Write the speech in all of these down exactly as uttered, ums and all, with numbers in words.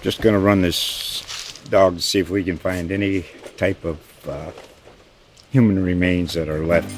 Just going to run this dog to see if we can find any type of uh, human remains that are left.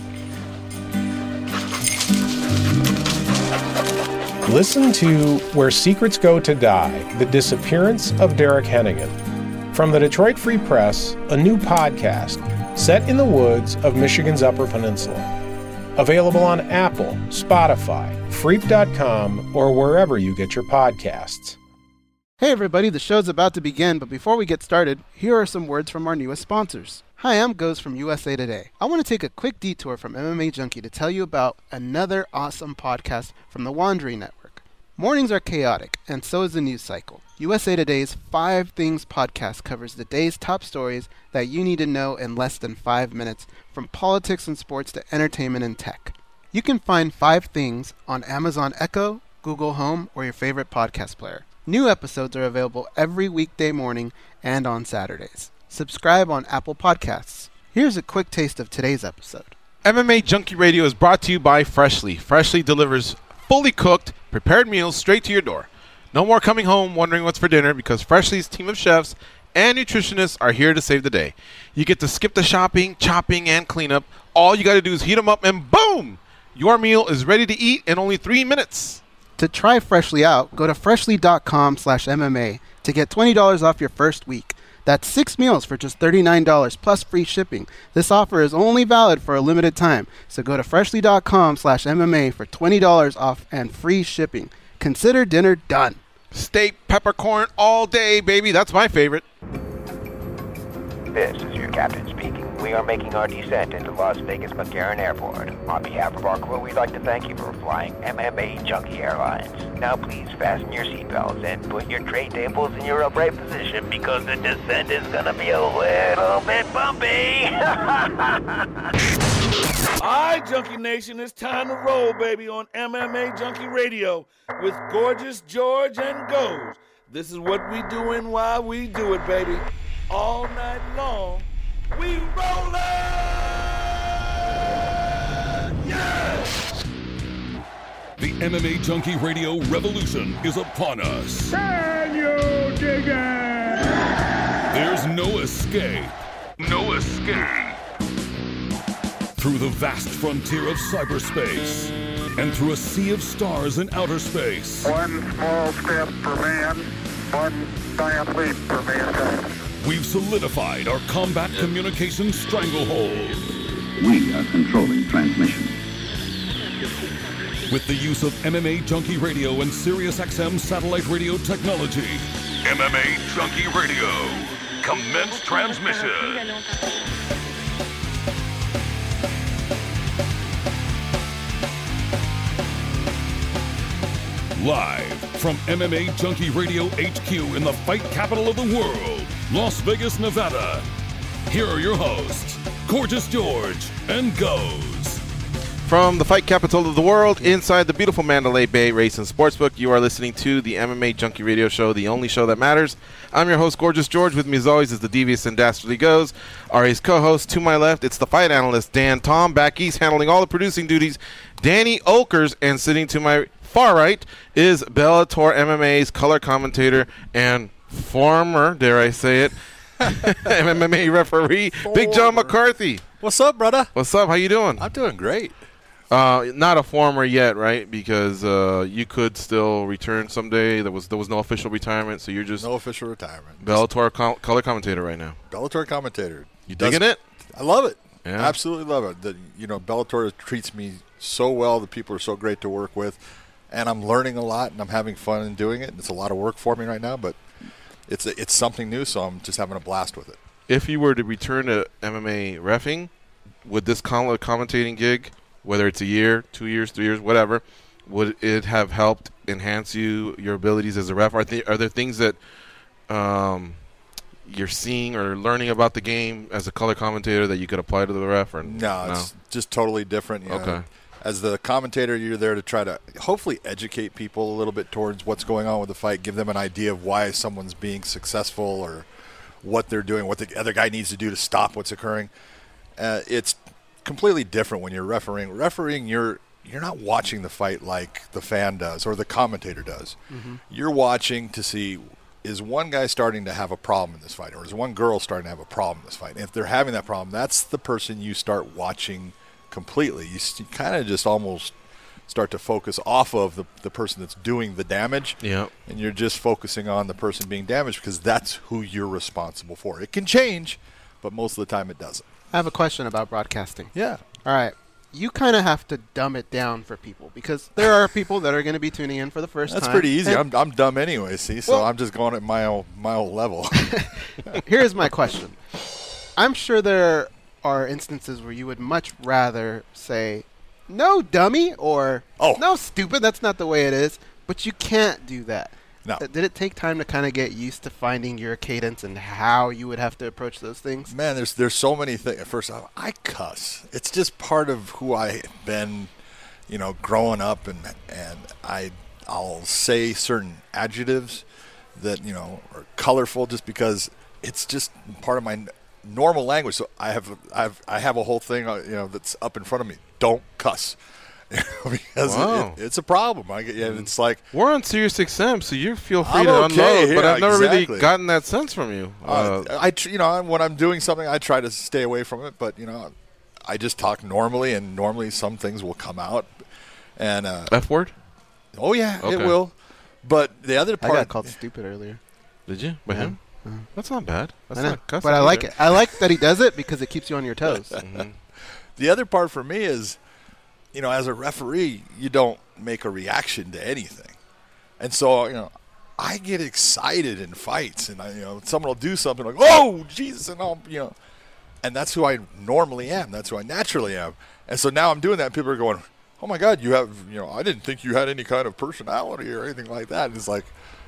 Listen to Where Secrets Go to Die, The Disappearance of Derek Hennigan. From the Detroit Free Press, a new podcast set in the woods of Michigan's Upper Peninsula. Available on Apple, Spotify, Freep dot com, or wherever you get your podcasts. Hey everybody, the show's about to begin, but before we get started, here are some words from our newest sponsors. Hi, I'm Goes from U S A Today. I want to take a quick detour from M M A Junkie to tell you about another awesome podcast from the Wandering Network. Mornings are chaotic, and so is the news cycle. U S A Today's Five Things podcast covers the day's top stories that you need to know in less than five minutes, from politics and sports to entertainment and tech. You can find Five Things on Amazon Echo, Google Home, or your favorite podcast player. New episodes are available every weekday morning and on Saturdays. Subscribe on Apple Podcasts. Here's a quick taste of today's episode. M M A Junkie Radio is brought to you by Freshly. Freshly delivers fully cooked, prepared meals straight to your door. No more coming home wondering what's for dinner, because Freshly's team of chefs and nutritionists are here to save the day. You get to skip the shopping, chopping, and cleanup. All you got to do is heat them up and boom! Your meal is ready to eat in only three minutes. To try Freshly out, go to freshly.com slash MMA to get twenty dollars off your first week. That's six meals for just thirty-nine dollars plus free shipping. This offer is only valid for a limited time, so go to freshly.com slash MMA for twenty dollars off and free shipping. Consider dinner done. Steak, peppercorn all day, baby. That's my favorite. This is your captain speaking. We are making our descent into Las Vegas McCarran Airport. On behalf of our crew, we'd like to thank you for flying M M A Junkie Airlines. Now please fasten your seatbelts and put your tray tables in your upright position, because the descent is gonna be a little bit bumpy. Alright, Junkie Nation, it's time to roll, baby, on M M A Junkie Radio with Gorgeous George and Goes. This is what we doing while we do it, baby. All night long, we rollin'! Yeah! The M M A Junkie Radio revolution is upon us. Can you dig it? There's no escape. No escape. Through the vast frontier of cyberspace and through a sea of stars in outer space. One small step for man, one giant leap for mankind. We've solidified our combat communication stranglehold. We are controlling transmission. With the use of M M A Junkie Radio and SiriusXM satellite radio technology. M M A Junkie Radio. Commence transmission. Live from M M A Junkie Radio H Q in the fight capital of the world, Las Vegas, Nevada. Here are your hosts, Gorgeous George and Goes. From the fight capital of the world, inside the beautiful Mandalay Bay Race and Sportsbook, you are listening to the M M A Junkie Radio Show, the only show that matters. I'm your host, Gorgeous George. With me, as always, is the devious and dastardly Goes. R A's co-host, to my left, it's the fight analyst, Dan Tom. Back east, handling all the producing duties, Danny Oakers. And sitting to my far right is Bellator M M A's color commentator and former, dare I say it, M M A referee, former. Big John McCarthy. What's up, brother? What's up? How you doing? I'm doing great. Uh, not a former yet, right? Because uh, you could still return someday. There was there was no official retirement, so you're just no official retirement. Bellator com- color commentator right now. Bellator commentator. You digging it? I love it. Yeah. Absolutely love it. The, you know, Bellator treats me so well. The people are so great to work with, and I'm learning a lot, and I'm having fun in doing it. It's a lot of work for me right now, but it's it's something new, so I'm just having a blast with it. If you were to return to M M A reffing, would this color commentating gig, whether it's a year, two years, three years, whatever, would it have helped enhance you, your abilities as a ref? Are, th- are there things that um, you're seeing or learning about the game as a color commentator that you could apply to the ref? Or no, no? It's just totally different. You know? Okay. As the commentator, you're there to try to hopefully educate people a little bit towards what's going on with the fight, give them an idea of why someone's being successful or what they're doing, what the other guy needs to do to stop what's occurring. Uh, it's completely different when you're refereeing. Refereeing, you're you're not watching the fight like the fan does or the commentator does. Mm-hmm. You're watching to see is one guy starting to have a problem in this fight, or is one girl starting to have a problem in this fight? And if they're having that problem, that's the person you start watching completely. You, you kind of just almost start to focus off of the, the person that's doing the damage, yeah. and you're just focusing on the person being damaged because that's who you're responsible for. It can change, but most of the time it doesn't. I have a question about broadcasting. Yeah. All right. You kind of have to dumb it down for people because there are people that are going to be tuning in for the first That's time. That's pretty easy. And I'm I'm dumb anyway, see, so well, I'm just going at my own, my own level. Here's my question. I'm sure there are instances where you would much rather say, no, dummy, or oh. no, stupid, that's not the way it is, but you can't do that. No. Uh, did it take time to kind of get used to finding your cadence and how you would have to approach those things? Man, there's there's so many things. First off, I cuss. It's just part of who I've been, you know, growing up, and and I I'll say certain adjectives that, you know, are colorful just because it's just part of my n- normal language. So I have I've I have a whole thing, uh, you know, that's up in front of me. Don't cuss. because wow. it, it, it's a problem. I get, yeah, it's like we're on Sirius X M, so you feel free I'm to okay unload. here, But I've never exactly. really gotten that sense from you. Uh, Uh, I, tr- you know, when I'm doing something, I try to stay away from it. But you know, I just talk normally, and normally some things will come out. And uh, F word? Oh yeah, okay. it will. But the other part, I got called stupid earlier. Did you? By yeah. him? Uh-huh. That's not bad. That's I know, not cussing but I like either. it. I like that he does it because it keeps you on your toes. mm-hmm. The other part for me is, you know, as a referee, you don't make a reaction to anything. And so, you know, I get excited in fights, and I, you know, someone will do something like, "Oh, Jesus," and I'll, you know, and that's who I normally am. That's who I naturally am. And so now I'm doing that. And people are going, "Oh my God, you have, you know, I didn't think you had any kind of personality or anything like that." And it's like,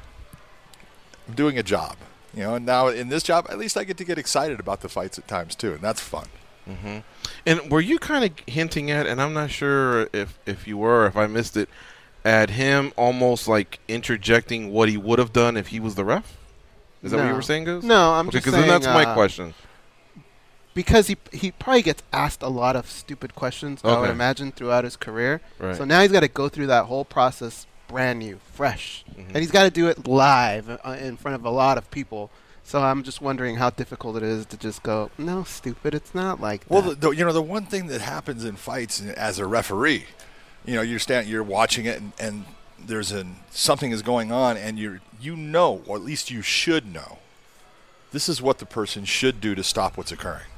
I'm doing a job, you know. And now in this job, at least I get to get excited about the fights at times too, and that's fun. Mm-hmm. And were you kind of hinting at, and I'm not sure if, if you were, if I missed it, at him almost like interjecting what he would have done if he was the ref? Is that no. what you were saying, Goose? No, I'm okay, just saying. Because then that's uh, my question. Because he he probably gets asked a lot of stupid questions, okay. I would imagine, throughout his career. Right. So now he's got to go through that whole process brand new, fresh. Mm-hmm. And he's got to do it live uh, in front of a lot of people. So I'm just wondering how difficult it is to just go, no, stupid, it's not like well, that. Well, the, the, you know, the one thing that happens in fights as a referee, you know, you're stand, you're watching it, and, and there's an something is going on, and you you know, or at least you should know, this is what the person should do to stop what's occurring,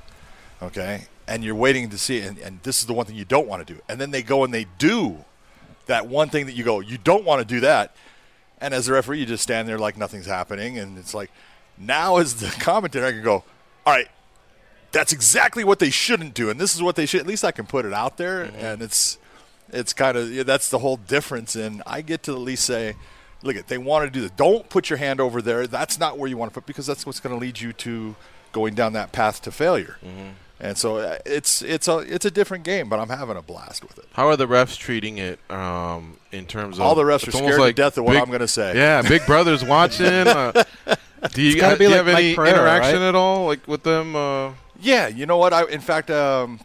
okay? And you're waiting to see, and, and this is the one thing you don't want to do. And then they go and they do that one thing that you go, you don't want to do that. And as a referee, you just stand there like nothing's happening, and it's like, now as the commentator, I can go, all right, that's exactly what they shouldn't do, and this is what they should. At least I can put it out there, mm-hmm. and it's it's kind of yeah, that's the whole difference. And I get to at least say, look, at they want to do this. Don't put your hand over there. That's not where you want to put, because that's what's going to lead you to going down that path to failure. Mm-hmm. And so uh, it's it's a it's a different game, but I'm having a blast with it. How are the refs treating it um, in terms of all the refs are scared like to death of what big, I'm going to say? Yeah, Big Brother's watching. Uh, do you, gotta do be you like have Mike any Pereira, interaction right? at all, like with them? Uh, Yeah, you know what? I in fact, um,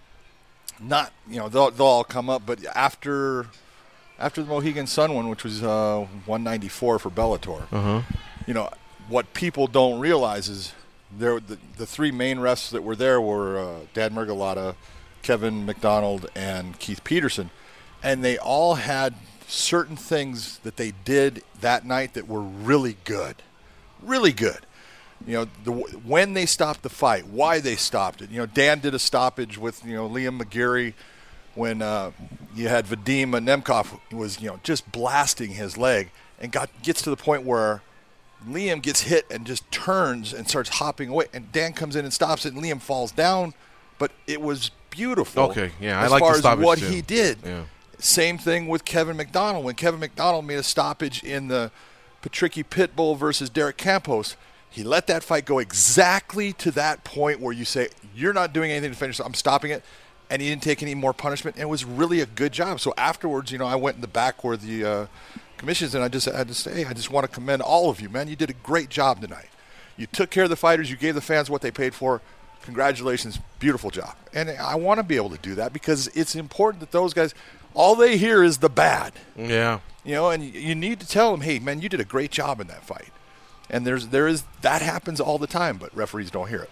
not you know they'll they'll all come up, but after after the Mohegan Sun one, which was uh, one ninety-four for Bellator, uh-huh. you know what people don't realize is there the, the three main refs that were there were uh, Dan Murgalata, Kevin McDonald, and Keith Peterson, and they all had certain things that they did that night that were really good, really good. You know, the, when they stopped the fight, why they stopped it. You know, Dan did a stoppage with, you know, Liam McGeary when uh, you had Vadim Nemkov was, you know, just blasting his leg and got gets to the point where Liam gets hit and just turns and starts hopping away. And Dan comes in and stops it, and Liam falls down. But it was beautiful. Okay, yeah, I as like far the stoppage as what too. he did. Yeah. Same thing with Kevin McDonald. When Kevin McDonald made a stoppage in the Patricky Pitbull versus Derek Campos, he let that fight go exactly to that point where you say, you're not doing anything to finish, so I'm stopping it, and he didn't take any more punishment, and it was really a good job. So afterwards, you know, I went in the back where the uh, commissions, and I just had to say, I just want to commend all of you, man. You did a great job tonight. You took care of the fighters. You gave the fans what they paid for. Congratulations. Beautiful job. And I want to be able to do that because it's important that those guys, all they hear is the bad. Yeah. You know, and you need to tell them, hey, man, you did a great job in that fight. And there's there is that happens all the time, but referees don't hear it.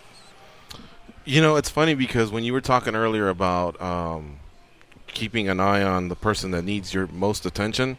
You know, it's funny because when you were talking earlier about um, keeping an eye on the person that needs your most attention,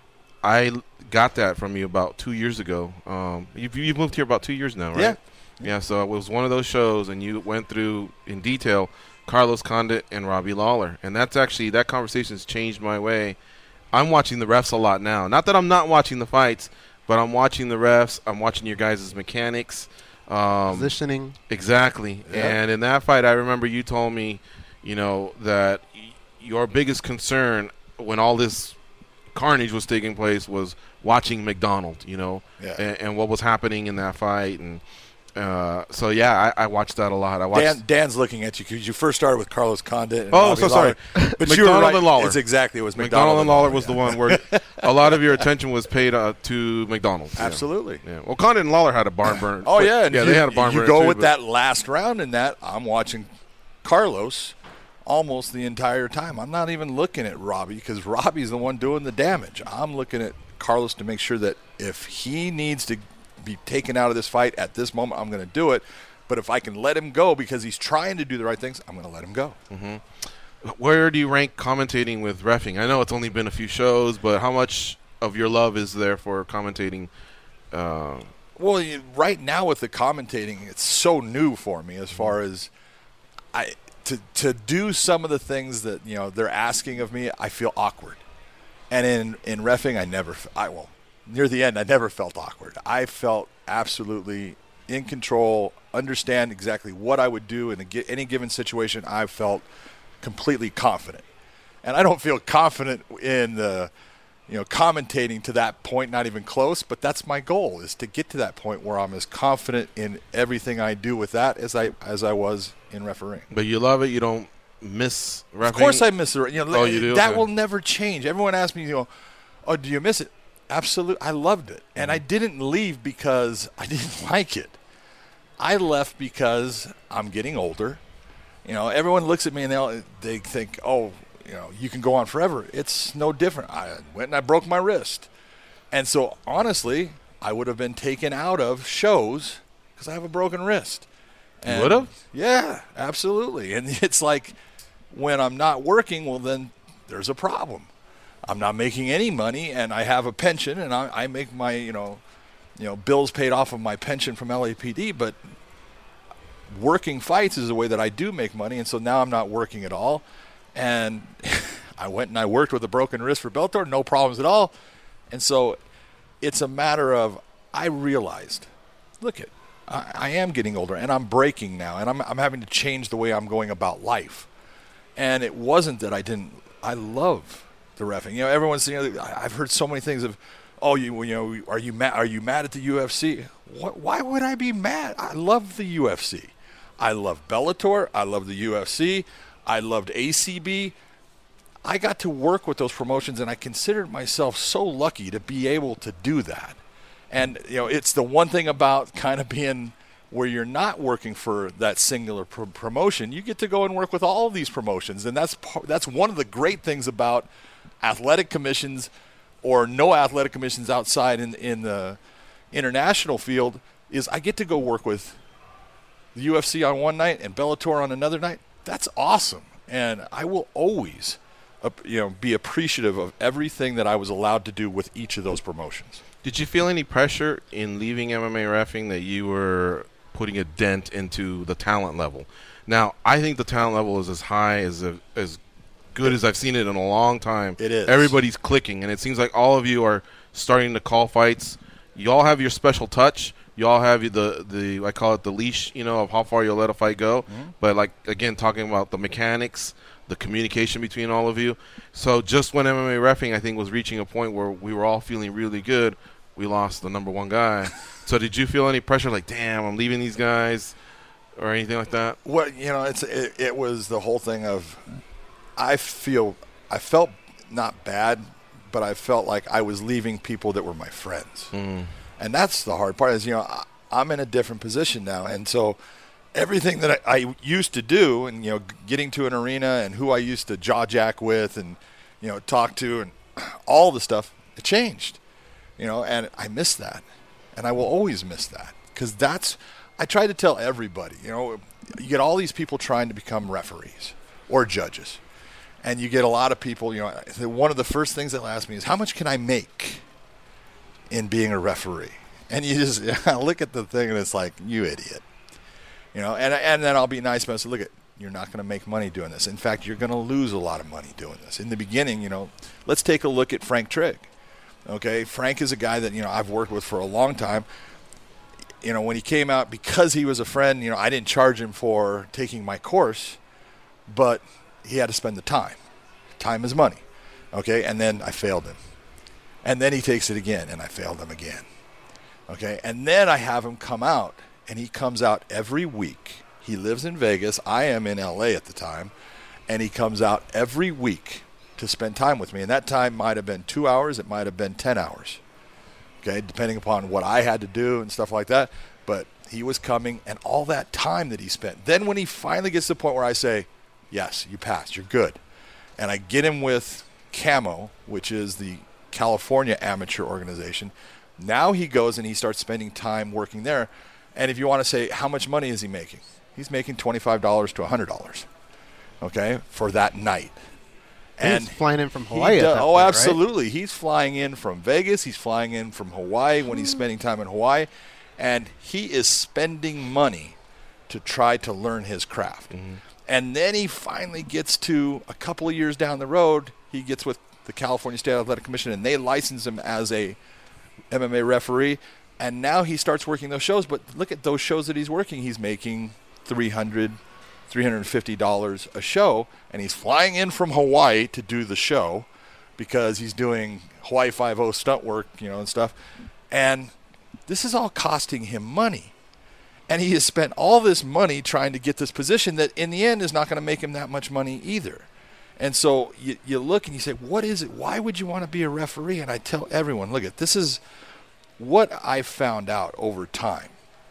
I got that from you about two years ago. Um, you've, you've moved here about two years now, right? Yeah. Yeah, so it was one of those shows, and you went through in detail Carlos Condit and Robbie Lawler. And that's actually, that conversation has changed my way. I'm watching the refs a lot now. Not that I'm not watching the fights, but I'm watching the refs. I'm watching your guys' mechanics. Um, Positioning. Exactly. Yeah. And in that fight, I remember you told me, you know, that y- your biggest concern when all this carnage was taking place was watching McDonald, you know, Yeah. and, and what was happening in that fight. And uh, so, yeah, I, I watched that a lot. I watched Dan, Dan's looking at you because you first started with Carlos Condit. And Oh, Robbie so sorry. Lawler. But McDonald you were right. and Lawler. It's exactly it was McDonald, McDonald, and Lawler was yeah. the one where a lot of your attention was paid uh, to McDonald. Yeah. Absolutely. Yeah. Well, Condit and Lawler had a barn burn. Oh yeah, and yeah, you, they had a barn you burn. go too, with but- that last round, and that I'm watching Carlos almost the entire time. I'm not even looking at Robbie because Robbie's the one doing the damage. I'm looking at Carlos to make sure that if he needs to be taken out of this fight at this moment, I'm going to do it. But if I can let him go because he's trying to do the right things, I'm going to let him go. Mm-hmm. Where do you rank commentating with reffing? I know it's only been a few shows, but how much of your love is there for commentating? Uh, Well, you, right now with the commentating, it's so new for me as far as I to to do some of the things that you know they're asking of me. I feel awkward, and in in reffing, I never I well near the end I never felt awkward. I felt absolutely in control, understand exactly what I would do in a, any given situation. I felt completely confident, and I don't feel confident in the. You know, commentating to that point, not even close, but that's my goal, is to get to that point where I'm as confident in everything I do with that as I as I was in refereeing. but you love it. You don't miss reffing. Of course I miss it. You know, Oh, you do? that Okay. will never change. Everyone asks me, you know, oh, do you miss it? Absolutely. I loved it. And I didn't leave because I didn't like it. I left because I'm getting older. You know, everyone looks at me and they they think, oh, you know, you can go on forever. It's no different. I went and I broke my wrist. And so, honestly, I would have been taken out of shows because I have a broken wrist. You And- would have? Yeah, absolutely. And it's like when I'm not working, well, then there's a problem. I'm not making any money, and I have a pension, and I, I make my, you know, you know, bills paid off of my pension from L A P D, but working fights is the way that I do make money, and so now I'm not working at all. And I went and I worked with a broken wrist for Bellator, no problems at all. And so it's a matter of I realized, look it, I, I am getting older and I'm breaking now, and I'm I'm having to change the way I'm going about life. And it wasn't that I didn't. I love the reffing. You know, everyone's. You know, I've heard so many things of, oh, you you know, are you mad? Are you mad at the U F C? What? Why would I be mad? I love the U F C. I love Bellator. I love the U F C. I loved A C B. I got to work with those promotions, and I considered myself so lucky to be able to do that. And, you know, it's the one thing about kind of being where you're not working for that singular pro- promotion. You get to go and work with all of these promotions, and that's par- that's one of the great things about athletic commissions or no athletic commissions outside in in the international field is I get to go work with the U F C on one night and Bellator on another night. That's awesome, and I will always, uh, you know, be appreciative of everything that I was allowed to do with each of those promotions. Did you feel any pressure in leaving M M A reffing that you were putting a dent into the talent level? Now, I think the talent level is as high as a, as good as I've seen it in a long time. It is. Everybody's clicking, and it seems like all of you are starting to call fights. You all have your special touch. You all have the the I call it the leash, you know, of how far you'll let a fight go. Mm-hmm. But like again, talking about the mechanics, the communication between all of you. So just when M M A reffing, I think, was reaching a point where we were all feeling really good, we lost the number one guy. So did you feel any pressure, like, damn, I'm leaving these guys, or anything like that? Well, you know, it's it, it was the whole thing of I feel I felt not bad, but I felt like I was leaving people that were my friends. Mm. And that's the hard part is, you know, I, I'm in a different position now. And so everything that I, I used to do and, you know, getting to an arena and who I used to jaw jack with and, you know, talk to and all the stuff, it changed, you know, and I miss that. And I will always miss that because that's, I try to tell everybody, you know, you get all these people trying to become referees or judges. And you get a lot of people, you know, one of the first things they'll ask me is, how much can I make in being a referee? And you just look at the thing and it's like, you idiot. You know, and and then I'll be nice about it. So look, at you're not going to make money doing this. In fact, you're going to lose a lot of money doing this. In the beginning, you know, let's take a look at Frank Trigg. Okay, Frank is a guy that, you know, I've worked with for a long time. You know, when he came out, because he was a friend, you know, I didn't charge him for taking my course, but he had to spend the time. Time is money. Okay, and then I failed him. And then he takes it again, and I failed him again. Okay, and then I have him come out, and he comes out every week. He lives in Vegas. I am in L A at the time, and he comes out every week to spend time with me. And that time might have been two hours. It might have been ten hours. Okay, depending upon what I had to do and stuff like that. But he was coming, and all that time that he spent. Then when he finally gets to the point where I say, yes, you passed, you're good. And I get him with Camo, which is the California amateur organization. Now he goes and he starts spending time working there. And if you want to say, how much money is he making? He's making twenty-five dollars to one hundred dollars, okay, for that night. And he's flying in from Hawaii. Does, at that oh, point, absolutely. Right? He's flying in from Vegas. He's flying in from Hawaii when he's spending time in Hawaii. And he is spending money to try to learn his craft. Mm-hmm. And then he finally gets to a couple of years down the road, he gets with the California State Athletic Commission, and they license him as a M M A referee. And now he starts working those shows. But look at those shows that he's working. He's making three hundred dollars, three hundred fifty dollars a show, and he's flying in from Hawaii to do the show because he's doing Hawaii Five-O stunt work, you know, and stuff. And this is all costing him money. And he has spent all this money trying to get this position that in the end is not going to make him that much money either. And so you, you look and you say, what is it? Why would you want to be a referee? And I tell everyone, look, at this is what I found out over time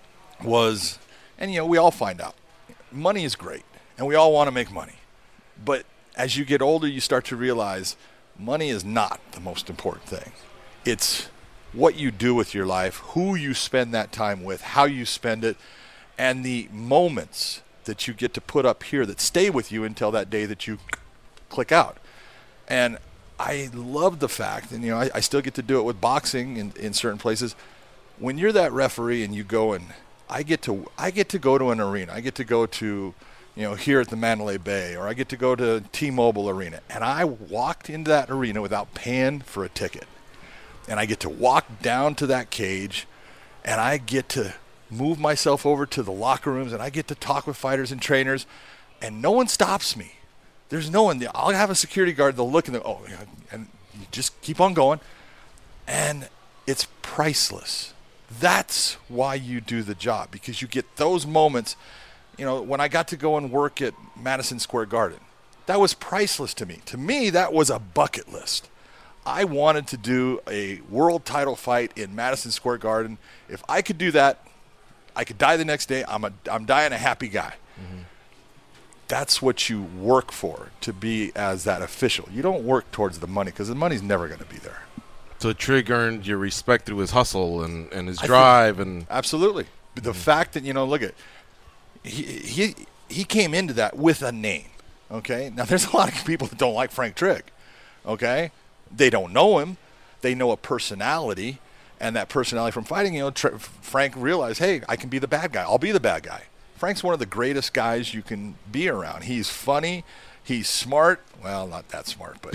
was, and, you know, we all find out, money is great, and we all want to make money. But as you get older, you start to realize money is not the most important thing. It's what you do with your life, who you spend that time with, how you spend it, and the moments that you get to put up here that stay with you until that day that you click out. And I love the fact, and you know, I, I still get to do it with boxing in, in certain places. When you're that referee and you go and I get to I get to go to an arena, I get to go to, you know, here at the Mandalay Bay, or I get to go to T-Mobile Arena, and I walked into that arena without paying for a ticket. And I get to walk down to that cage, and I get to move myself over to the locker rooms, and I get to talk with fighters and trainers, and no one stops me. There's no one. I'll have a security guard. They'll look and they'll, oh, and you just keep on going. And it's priceless. That's why you do the job, because you get those moments. You know, when I got to go and work at Madison Square Garden, that was priceless to me. To me, that was a bucket list. I wanted to do a world title fight in Madison Square Garden. If I could do that, I could die the next day. I'm a, I'm dying a happy guy. Mm-hmm. That's what you work for, to be as that official. You don't work towards the money, because the money's never going to be there. So Trigg earned your respect through his hustle and, and his drive. Think, and absolutely. Mm-hmm. The fact that, you know, look at, he, he, he came into that with a name, okay? Now, there's a lot of people that don't like Frank Trigg, okay? They don't know him. They know a personality, and that personality from fighting, you know, Tr- Frank realized, hey, I can be the bad guy. I'll be the bad guy. Frank's one of the greatest guys you can be around. He's funny. He's smart. Well, not that smart, but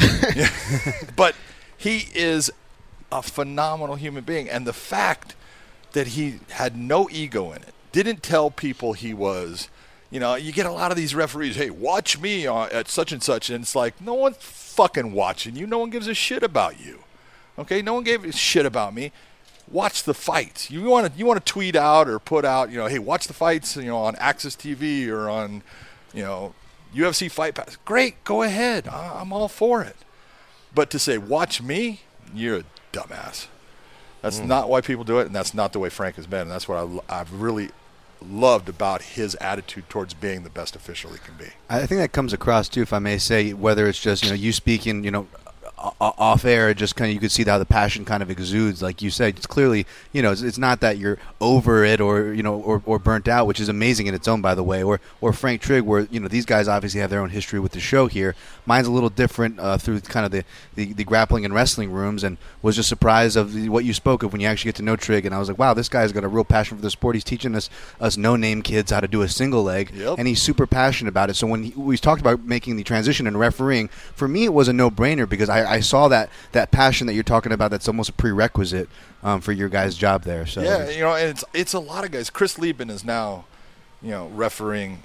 but he is a phenomenal human being. And the fact that he had no ego in it, didn't tell people he was, you know, you get a lot of these referees, hey, watch me at such and such, and it's like, no one's fucking watching you. No one gives a shit about you. Okay, no one gave a shit about me. Watch the fights. You want to you want to tweet out or put out, you know, hey, watch the fights, you know, on Access T V or on, you know, U F C Fight Pass. Great, go ahead. I'm all for it. But to say, watch me, you're a dumbass. That's mm. not why people do it, and that's not the way Frank has been. And that's what I, I've really loved about his attitude towards being the best official he can be. I think that comes across, too, if I may say, whether it's just, you know, you speaking, you know, off air, just kind of you could see how the passion kind of exudes. Like you said, it's clearly, you know, it's, it's not that you're over it or, you know, or, or burnt out, which is amazing in its own, by the way. Or or Frank Trigg, where, you know, these guys obviously have their own history with the show here. Mine's a little different uh, through kind of the, the, the grappling and wrestling rooms, and was just surprised of the, what you spoke of when you actually get to know Trigg. And I was like, wow, this guy's got a real passion for the sport. He's teaching us us no-name kids how to do a single leg, yep. and he's super passionate about it. So when he, we talked about making the transition and refereeing, for me it was a no-brainer because I, I saw that that passion that you're talking about. That's almost a prerequisite um, for your guys' job there. So yeah, you know, and it's it's a lot of guys. Chris Lieben is now, you know, refereeing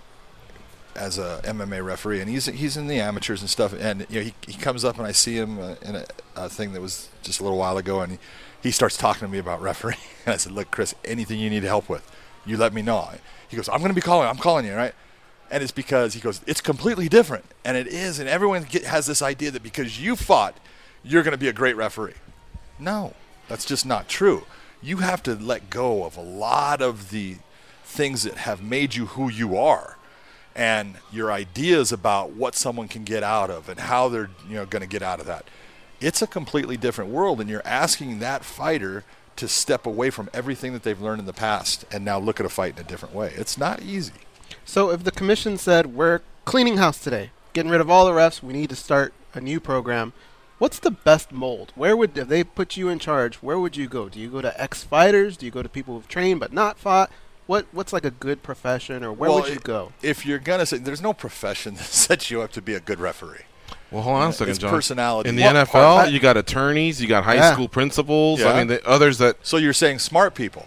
as a M M A referee, and he's he's in the amateurs and stuff. And you know, he he comes up and I see him uh, in a, a thing that was just a little while ago, and he, he starts talking to me about refereeing. And I said, "Look, Chris, anything you need help with, you let me know." He goes, "I'm going to be calling. I'm calling you, right?" And it's because he goes, "It's completely different," and it is. And everyone get, has this idea that because you fought, you're going to be a great referee. No, that's just not true. You have to let go of a lot of the things that have made you who you are, and your ideas about what someone can get out of and how they're, you know, going to get out of that. It's a completely different world, and you're asking that fighter to step away from everything that they've learned in the past and now look at a fight in a different way. It's not easy. So if the commission said, we're cleaning house today, getting rid of all the refs, we need to start a new program, what's the best mold? Where would, if they put you in charge, where would you go? Do you go to ex-fighters? Do you go to people who've trained but not fought? What What's like a good profession, or where well, would you go? If you're going to say, there's no profession that sets you up to be a good referee. Well, hold on a second, it's John. personality. In the Well, N F L, I, you got attorneys, you got high Yeah. school principals. Yeah. I mean, the others that. So you're saying smart people?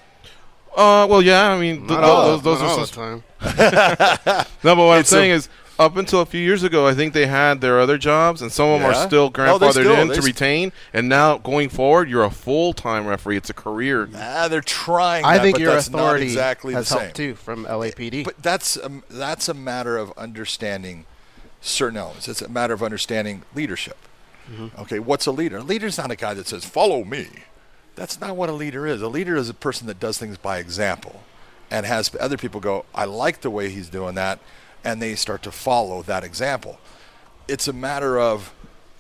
Uh, well, yeah. I mean, th- Not th- all, those, those not are all some. the time. No, but what It's I'm saying a- is, up until a few years ago, I think they had their other jobs, and some of them Yeah. are still No, they grandfathered still- in they to st- retain. And now, going forward, you're a full-time referee. It's a career. Ah, they're trying. I that, think but your that's not authority exactly has the same. helped too from L A P D. But that's a, that's a matter of understanding certain elements. It's a matter of understanding leadership. Mm-hmm. Okay, what's a leader? A leader's not a guy that says, "Follow me." That's not what a leader is. A leader is a person that does things by example and has other people go, "I like the way he's doing that," and they start to follow that example. It's a matter of,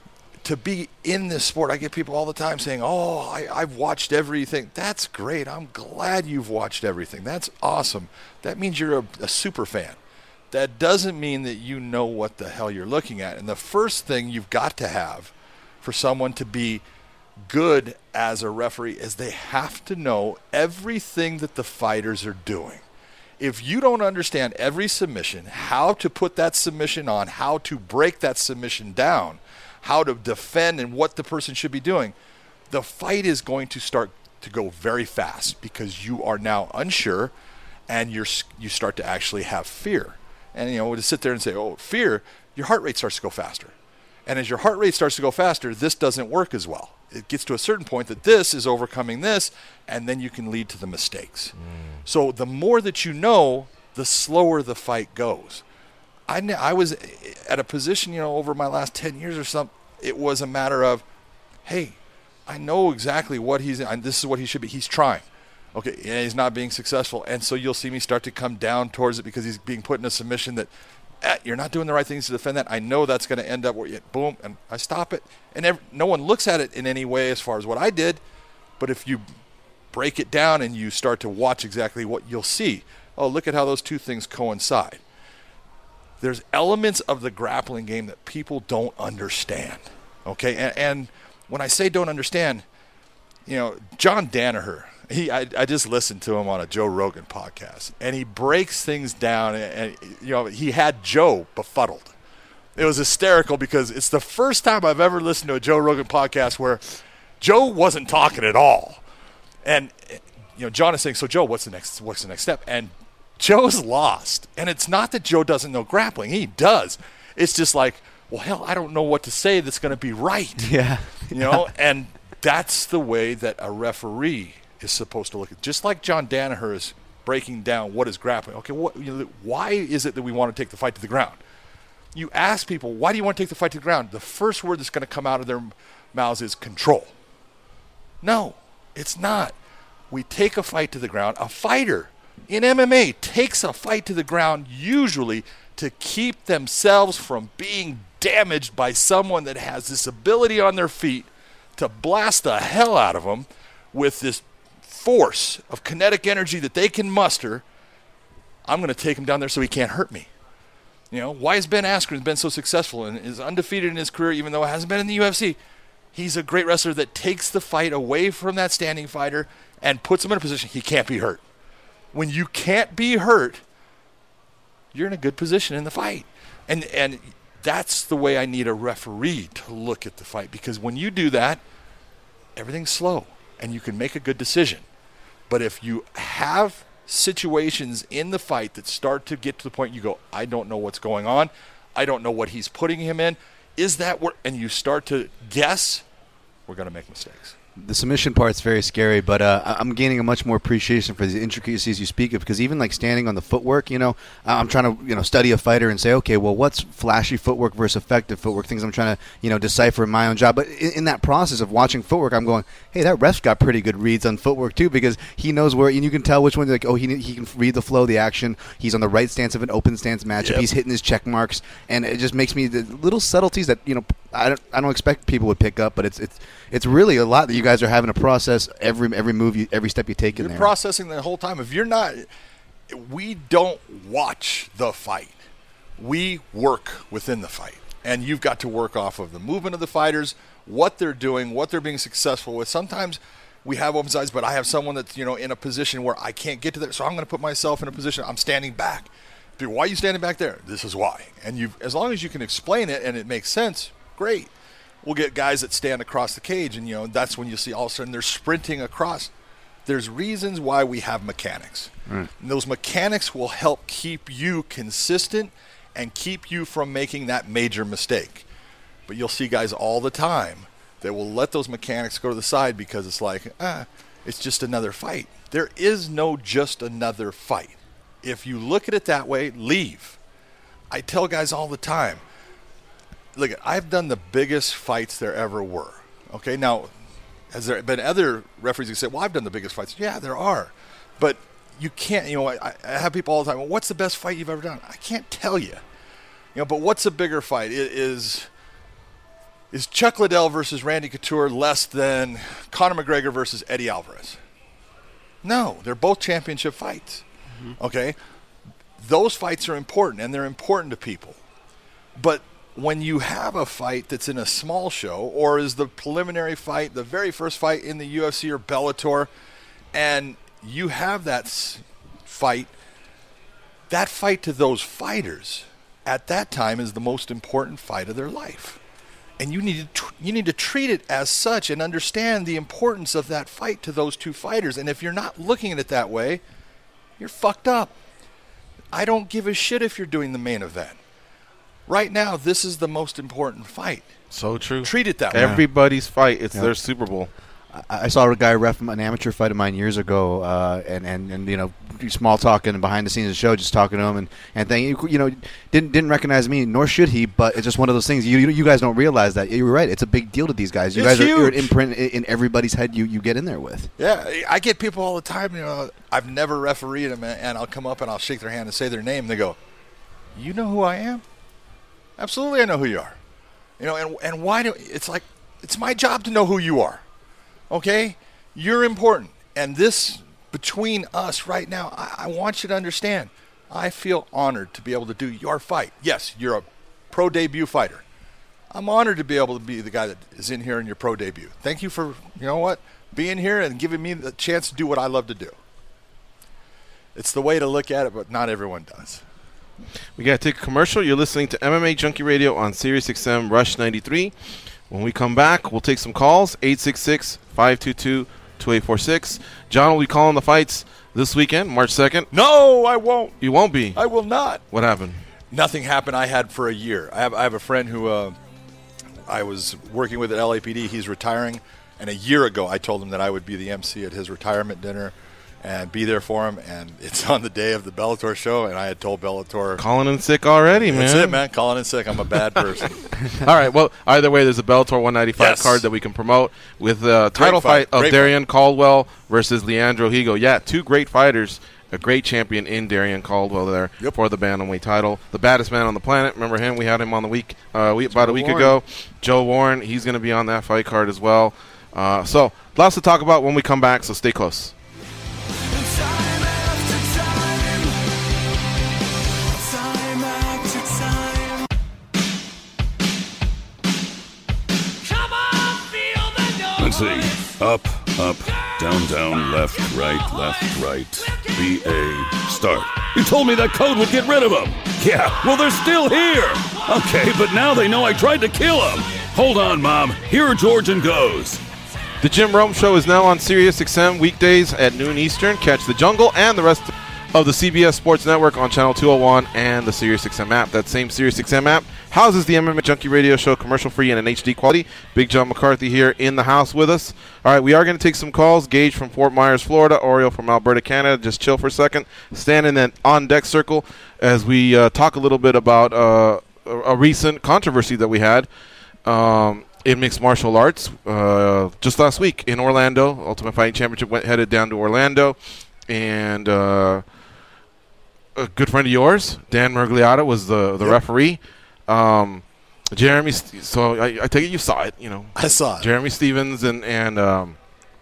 to be in this sport, I get people all the time saying, "Oh, I, I've watched everything." That's great. I'm glad you've watched everything. That's awesome. That means you're a, a super fan. That doesn't mean that you know what the hell you're looking at. And the first thing you've got to have for someone to be good as a referee is they have to know everything that the fighters are doing. If you don't understand every submission, how to put that submission on, how to break that submission down, how to defend and what the person should be doing, the fight is going to start to go very fast because you are now unsure and you're you start to actually have fear. And, you know, to sit there and say, "Oh, fear," your heart rate starts to go faster. And as your heart rate starts to go faster, this doesn't work as well. It gets to a certain point that this is overcoming this, and then you can lead to the mistakes. Mm. So the more that you know, the slower the fight goes. I, kn- I was at a position, you know, over my last ten years or something, it was a matter of, hey, I know exactly what he's in. This is what he should be. He's trying. Okay, and he's not being successful. And so you'll see me start to come down towards it because he's being put in a submission that, eh, you're not doing the right things to defend that. I know that's going to end up where you, boom, and I stop it. And every, no one looks at it in any way as far as what I did. But if you break it down and you start to watch exactly what you'll see, oh, look at how those two things coincide. There's elements of the grappling game that people don't understand. Okay, and, and when I say don't understand, you know, John Danaher, He, I, I just listened to him on a Joe Rogan podcast, and he breaks things down. And, and you know, he had Joe befuddled. It was hysterical because it's the first time I've ever listened to a Joe Rogan podcast where Joe wasn't talking at all. And you know, John is saying, "So Joe, what's the next? What's the next step?" And Joe's lost. And it's not that Joe doesn't know grappling; he does. It's just like, well, hell, I don't know what to say that's going to be right. Yeah, you know, and that's the way that a referee is supposed to look at. Just like John Danaher is breaking down what is grappling. Okay, what, you know, why is it that we want to take the fight to the ground? You ask people, why do you want to take the fight to the ground? The first word that's going to come out of their mouths is control. No, it's not. We take a fight to the ground. A fighter in M M A takes a fight to the ground usually to keep themselves from being damaged by someone that has this ability on their feet to blast the hell out of them with this force of kinetic energy that they can muster. I'm going to take him down there so he can't hurt me. You know, why has Ben Askren been so successful and is undefeated in his career, even though it hasn't been in the U F C? He's a great wrestler that takes the fight away from that standing fighter and puts him in a position he can't be hurt. When you can't be hurt, you're in a good position in the fight. And and that's the way I need a referee to look at the fight, because when you do that, everything's slow and you can make a good decision. But if you have situations in the fight that start to get to the point you go, I don't know what's going on, I don't know what he's putting him in, is that what, and you start to guess, we're going to make mistakes. The submission part's very scary, but uh, I'm gaining a much more appreciation for the intricacies you speak of, because even like standing on the footwork, you know, I'm trying to, you know, study a fighter and say, okay, well, what's flashy footwork versus effective footwork, things I'm trying to, you know, decipher in my own job. But in, in that process of watching footwork, I'm going, hey, that ref's got pretty good reads on footwork too, because he knows where, and you can tell which one, like, oh, he he can read the flow of the action, he's on the right stance of an open stance matchup, yep. He's hitting his check marks, and it just makes me the little subtleties that, you know, I don't I don't expect people would pick up, but it's it's it's really a lot that you guys are having to process every every move, you, every step you take in you're there. You're processing the whole time. If you're not, we don't watch the fight. We work within the fight, and you've got to work off of the movement of the fighters, what they're doing, what they're being successful with. Sometimes we have open sides, but I have someone that's, you know, in a position where I can't get to that, so I'm going to put myself in a position. I'm standing back. Why are you standing back there? This is why. And you, as long as you can explain it and it makes sense, great. We'll get guys that stand across the cage, and, you know, that's when you see all of a sudden they're sprinting across. There's reasons why we have mechanics. Mm. And those mechanics will help keep you consistent and keep you from making that major mistake. But you'll see guys all the time that will let those mechanics go to the side because it's like, ah, it's just another fight. There is no just another fight. If you look at it that way, leave. I tell guys all the time, look, I've done the biggest fights there ever were. Okay, now, has there been other referees who say, well, I've done the biggest fights? Yeah, there are. But you can't, you know, I, I have people all the time, well, what's the best fight you've ever done? I can't tell you. You know, but what's a bigger fight? It is, is Chuck Liddell versus Randy Couture less than Conor McGregor versus Eddie Alvarez? No, they're both championship fights. Mm-hmm. Okay? Those fights are important, and they're important to people. But when you have a fight that's in a small show, or is the preliminary fight, the very first fight in the U F C or Bellator, and you have that fight, that fight to those fighters at that time is the most important fight of their life. And you need to tr- you need to treat it as such and understand the importance of that fight to those two fighters. And if you're not looking at it that way, you're fucked up. I don't give a shit if you're doing the main event. Right now, this is the most important fight. So true. Treat it that way. Everybody's fight. It's yeah. their Super Bowl. I, I saw a guy ref an amateur fight of mine years ago, uh, and, and, and you know, small talking behind the scenes of the show, just talking to him, and and thing, you know, didn't didn't recognize me, nor should he. But it's just one of those things. You you, you guys don't realize that. You're right. It's a big deal to these guys. You it's guys are huge. you're an imprint in everybody's head. You you get in there with. Yeah, I get people all the time. You know, I've never refereed them, and I'll come up and I'll shake their hand and say their name. And they go, "You know who I am?" Absolutely, I know who you are. You know, and and why do it's like it's my job to know who you are. Okay, you're important, and this between us right now, I, I want you to understand. I feel honored to be able to do your fight. Yes, you're a pro debut fighter. I'm honored to be able to be the guy that is in here in your pro debut. Thank you for, you know what, being here and giving me the chance to do what I love to do. It's the way to look at it, but not everyone does. We got to take a commercial. You're listening to M M A Junkie Radio on Sirius X M Rush ninety-three. When we come back, we'll take some calls, eight six six, five two two, two eight four six. John will be calling the fights this weekend, March second. No, I won't. You won't be? I will not. What happened? Nothing happened. I had for a year. I have I have a friend who uh, I was working with at L A P D. He's retiring, and a year ago I told him that I would be the M C at his retirement dinner and be there for him, and it's on the day of the Bellator show, and I had told Bellator. Calling in sick already, man. That's it, man. Calling in sick. I'm a bad person. All right, well, either way, there's a Bellator one ninety-five yes. card that we can promote with the title fight. fight of Great Darian fight. Caldwell versus Leandro Higo. Yeah, two great fighters, a great champion in Darian Caldwell there yep. for the bantamweight title. The baddest man on the planet. Remember him? We had him on the week uh, we, about a week Warren. ago. Joe Warren. He's going to be on that fight card as well. Uh, so lots to talk about when we come back. So stay close. Let's see. Up, up, down, down, left, right, left, right. B A start. You told me that code would get rid of them. Yeah, well, they're still here. Okay, but now they know I tried to kill them. Hold on, Mom. Here are George and Goes. The Jim Rome Show is now on Sirius X M weekdays at noon Eastern. Catch The Jungle and the rest of the C B S Sports Network on Channel two oh one and the Sirius X M app. That same Sirius X M app houses the M M A Junkie Radio Show commercial-free and in H D quality. Big John McCarthy here in the house with us. All right, we are going to take some calls. Gage from Fort Myers, Florida. Oriole from Alberta, Canada. Just chill for a second. Stand in that on-deck circle as we uh, talk a little bit about uh, a, a recent controversy that we had um, in mixed martial arts uh, just last week in Orlando. Ultimate Fighting Championship went headed down to Orlando. And uh, a good friend of yours, Dan Mergliata, was the, the yep. referee. Um, Jeremy, so I, I take it you saw it, you know. I saw it. Jeremy Stevens and and um,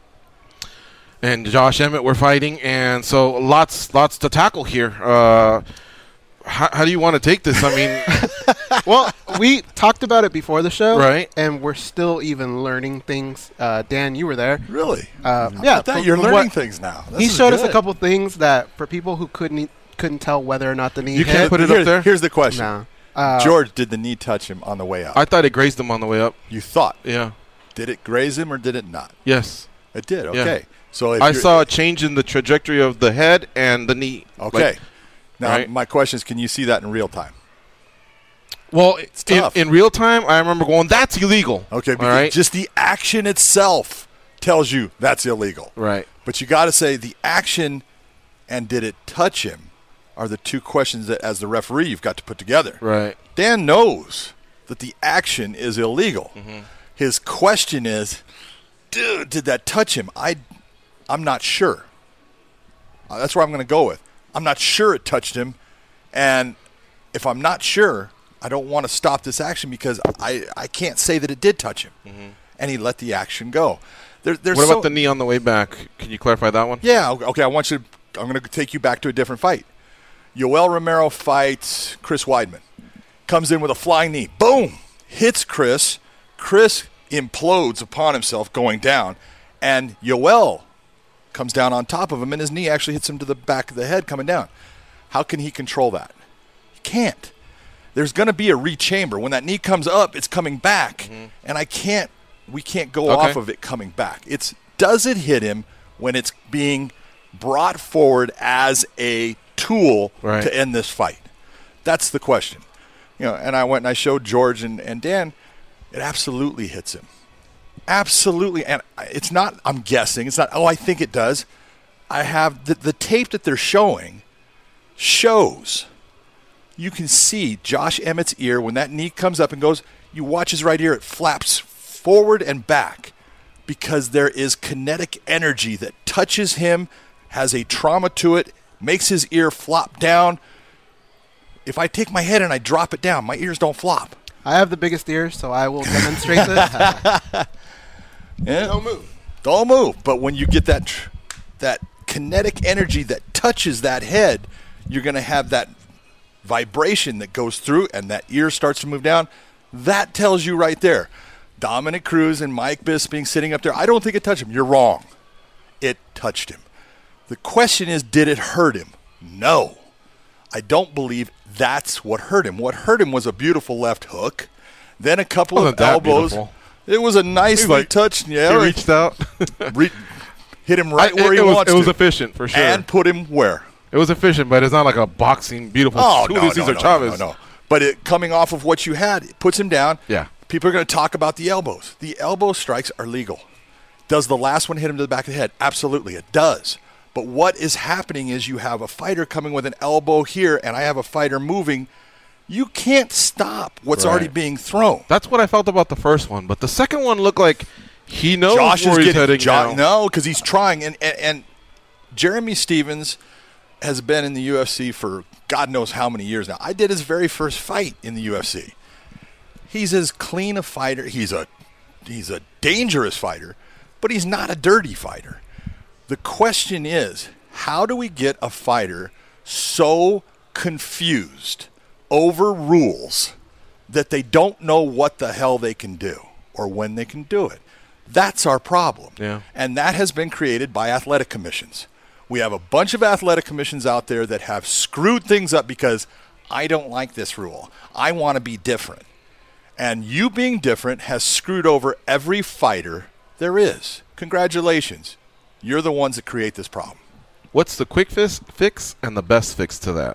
and Josh Emmett were fighting, and so lots lots to tackle here. Uh, how, how do you want to take this? I mean, well, we talked about it before the show, right? And we're still even learning things. Uh, Dan, you were there, really? Uh, yeah, that? You're learning what, things now. This he is showed good. us a couple things that for people who couldn't couldn't tell whether or not the knee. You hit. can't put it Here, up there. Here's the question. No. Uh, George, did the knee touch him on the way up? I thought it grazed him on the way up. You thought? Yeah. Did it graze him or did it not? Yes. It did. Yeah. Okay. So if I saw a change in the trajectory of the head and the knee. Okay. Like, now right? my question is, can you see that in real time? Well, it's in, tough. in real time, I remember going, "That's illegal." Okay. All right. Just the action itself tells you that's illegal. Right. But you got to say the action and did it touch him are the two questions that, as the referee, you've got to put together. Right. Dan knows that the action is illegal. Mm-hmm. His question is, dude, did that touch him? I, I'm not sure. Uh, that's where I'm going to go with. I'm not sure it touched him. And if I'm not sure, I don't want to stop this action because I, I can't say that it did touch him. Mm-hmm. And he let the action go. There, there's what so, about the knee on the way back? Can you clarify that one? Yeah. Okay. I want you to, I'm going to take you back to a different fight. Yoel Romero fights Chris Weidman. Comes in with a flying knee. Boom! Hits Chris. Chris implodes upon himself going down. And Yoel comes down on top of him, and his knee actually hits him to the back of the head coming down. How can he control that? He can't. There's going to be a rechamber. When that knee comes up, it's coming back. Mm-hmm. And I can't, we can't go okay. off of it coming back. It's, does it hit him when it's being brought forward as a tool right. to end this fight? That's the question. You know, and I went and I showed George and, and Dan, it absolutely hits him. Absolutely. And it's not, I'm guessing, it's not, oh, I think it does. I have the, the tape that they're showing shows. You can see Josh Emmett's ear when that knee comes up and goes, you watch his right ear, it flaps forward and back because there is kinetic energy that touches him, has a trauma to it, makes his ear flop down. If I take my head and I drop it down, my ears don't flop. I have the biggest ears, so I will demonstrate this. Yeah. Don't move. Don't move. But when you get that tr- that kinetic energy that touches that head, you're going to have that vibration that goes through and that ear starts to move down. That tells you right there. Dominic Cruz and Mike Bisping sitting up there, I don't think it touched him. You're wrong. It touched him. The question is, did it hurt him? No. I don't believe that's what hurt him. What hurt him was a beautiful left hook, then a couple Wasn't of elbows. Beautiful. It was a nicely like, touched. Yeah, he reached out. re- hit him right I, where it, he it was, wants It was to. efficient, for sure. And put him where? It was efficient, but it's not like a boxing, beautiful Oh, Julio no, no, Cesar no, Chavez. no, no. But it, coming off of what you had, it puts him down. Yeah. People are going to talk about the elbows. The elbow strikes are legal. Does the last one hit him to the back of the head? Absolutely, it does. But what is happening is you have a fighter coming with an elbow here, and I have a fighter moving. You can't stop what's Right. already being thrown. That's what I felt about the first one, but the second one looked like he knows Josh where is he's getting heading jo- now. No, because he's trying. And, and, and Jeremy Stevens has been in the U F C for God knows how many years now. I did his very first fight in the U F C. He's as clean a fighter. He's a he's a dangerous fighter, but he's not a dirty fighter. The question is, how do we get a fighter so confused over rules that they don't know what the hell they can do or when they can do it? That's our problem. Yeah. And that has been created by athletic commissions. We have a bunch of athletic commissions out there that have screwed things up because I don't like this rule. I want to be different. And you being different has screwed over every fighter there is. Congratulations. You're the ones that create this problem. What's the quick fix, fix and the best fix to that?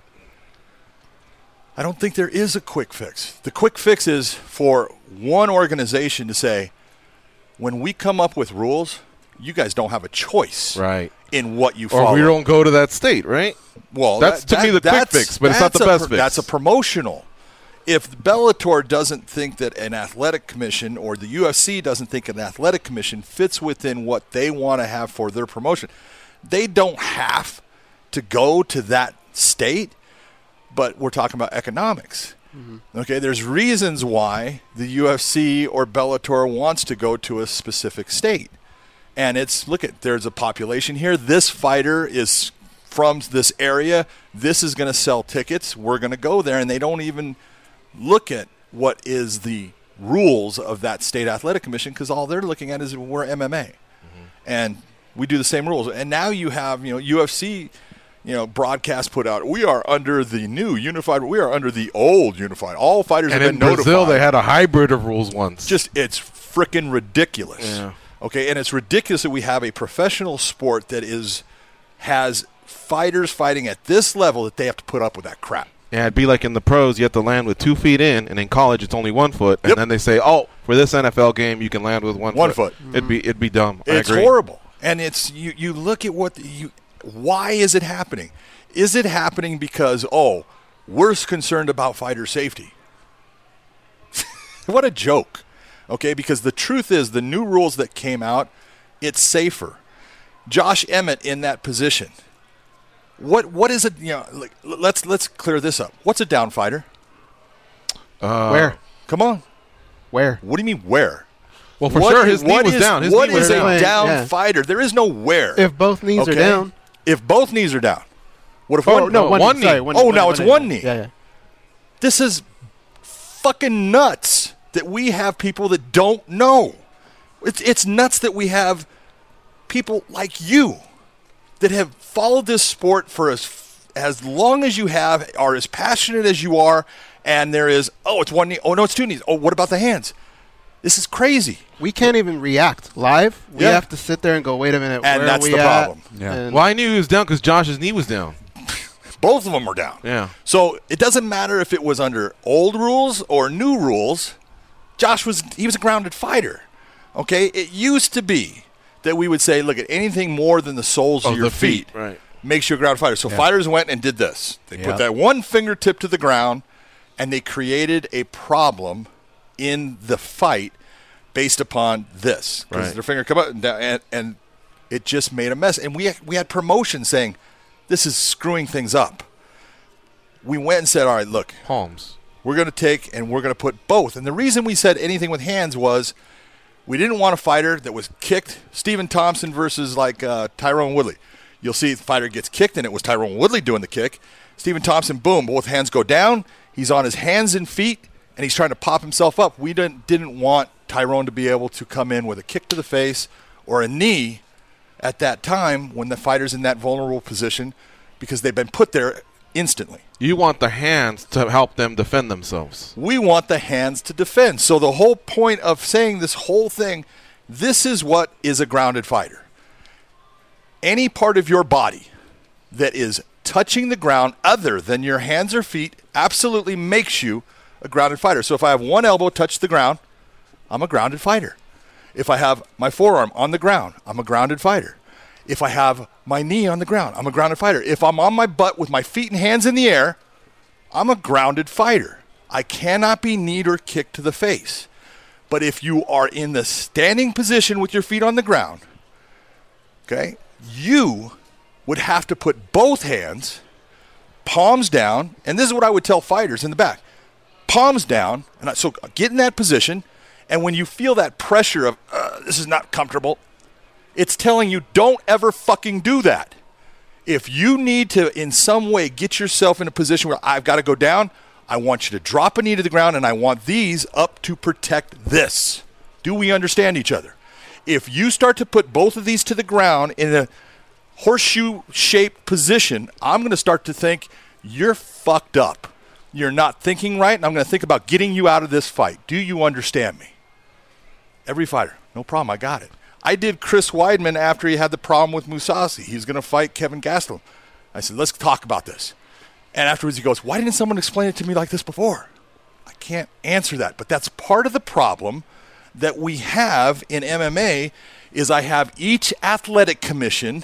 I don't think there is a quick fix. The quick fix is for one organization to say, when we come up with rules, you guys don't have a choice right. in what you follow. Or we don't go to that state, right? Well, that's that, to me that, the quick fix, but it's not the a, best fix. That's a promotional. If Bellator doesn't think that an athletic commission or the U F C doesn't think an athletic commission fits within what they want to have for their promotion, they don't have to go to that state, but we're talking about economics. Mm-hmm. Okay, there's reasons why the U F C or Bellator wants to go to a specific state. And it's, look at, there's a population here. This fighter is from this area. This is going to sell tickets. We're going to go there. And they don't even look at what is the rules of that state athletic commission because all they're looking at is we're M M A. Mm-hmm. And we do the same rules. And now you have, you know, U F C, you know, broadcast put out, we are under the new unified, we are under the old unified. All fighters and have been notified. And in Brazil, they had a hybrid of rules once. Just, it's freaking ridiculous. Yeah. Okay, and it's ridiculous that we have a professional sport that is has fighters fighting at this level that they have to put up with that crap. Yeah, it'd be like in the pros, you have to land with two feet in, and in college it's only one foot, and yep. then they say, oh, for this N F L game you can land with one, one foot. foot. Mm-hmm. It'd be it'd be dumb. It's I agree. horrible, and it's you. You look at what the, you. Why is it happening? Is it happening because oh, we're concerned about fighter safety? What a joke. Okay, because the truth is the new rules that came out, it's safer. Josh Emmett in that position. What what is it? You know, like, let's let's clear this up. What's a down fighter? Uh, Where? Come on. Where? What do you mean where? Well, for what sure, is, his knee was is, down. His what knee was is down. a down yeah. fighter? There is no where. If both knees okay? are down. If both knees are down. What if Oh, one? no, no, one, one knee. knee. Sorry, one oh, knee, now one it's knee. one knee. Yeah, yeah. This is fucking nuts that we have people that don't know. It's it's nuts that we have people like you that have followed this sport for as as long as you have, are as passionate as you are, and there is, oh, it's one knee. Oh, no, it's two knees. Oh, what about the hands? This is crazy. We can't even react live. We Yeah. have to sit there and go, wait a minute, And where that's are we the at? problem. Yeah. And Well, I knew he was down because Josh's knee was down. Both of them are down. Yeah. So it doesn't matter if it was under old rules or new rules. Josh was he was a grounded fighter. Okay, it used to be that we would say, look at anything more than the soles Oh, of your the feet, feet, right. makes you a grounded fighter. So Yeah. fighters went and did this. They Yeah. put that one fingertip to the ground, and they created a problem in the fight based upon this because Right. their finger come up and down, and, and it just made a mess. And we we had promotion saying this is screwing things up. We went and said, all right, look, Palms. we're going to take and we're going to put both. And the reason we said anything with hands was we didn't want a fighter that was kicked. Stephen Thompson versus like uh, Tyrone Woodley. You'll see the fighter gets kicked, and it was Tyrone Woodley doing the kick. Stephen Thompson, boom, both hands go down. He's on his hands and feet, and he's trying to pop himself up. We didn't didn't want Tyrone to be able to come in with a kick to the face or a knee at that time when the fighter's in that vulnerable position because they've been put there instantly. You want the hands to help them defend themselves. We want the hands to defend. So the whole point of saying this whole thing, this is what is a grounded fighter. Any part of your body that is touching the ground other than your hands or feet absolutely makes you a grounded fighter. So if I have one elbow touch the ground, I'm a grounded fighter. If I have my forearm on the ground, I'm a grounded fighter. If I have my knee on the ground, I'm a grounded fighter. If I'm on my butt with my feet and hands in the air, I'm a grounded fighter. I cannot be kneed or kicked to the face. But if you are in the standing position with your feet on the ground, okay, you would have to put both hands, palms down, and this is what I would tell fighters in the back. Palms down, and I, so get in that position, and when you feel that pressure of, uh, this is not comfortable, it's telling you don't ever fucking do that. If you need to in some way get yourself in a position where I've got to go down, I want you to drop a knee to the ground, and I want these up to protect this. Do we understand each other? If you start to put both of these to the ground in a horseshoe-shaped position, I'm going to start to think you're fucked up. You're not thinking right, and I'm going to think about getting you out of this fight. Do you understand me? Every fighter, no problem, I got it. I did Chris Weidman after he had the problem with Mousasi. He's going to fight Kevin Gastelum. I said, let's talk about this. And afterwards he goes, why didn't someone explain it to me like this before? I can't answer that, but that's part of the problem that we have in M M A is I have each athletic commission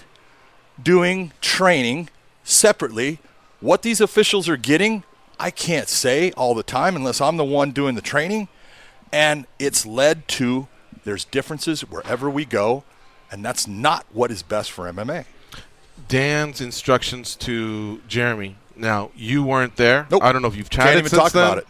doing training separately. What these officials are getting, I can't say all the time unless I'm the one doing the training. And it's led to there's differences wherever we go, and that's not what is best for M M A. Dan's instructions to Jeremy. Now, you weren't there. Nope. I don't know if you've chatted Can't even since talk then. about it.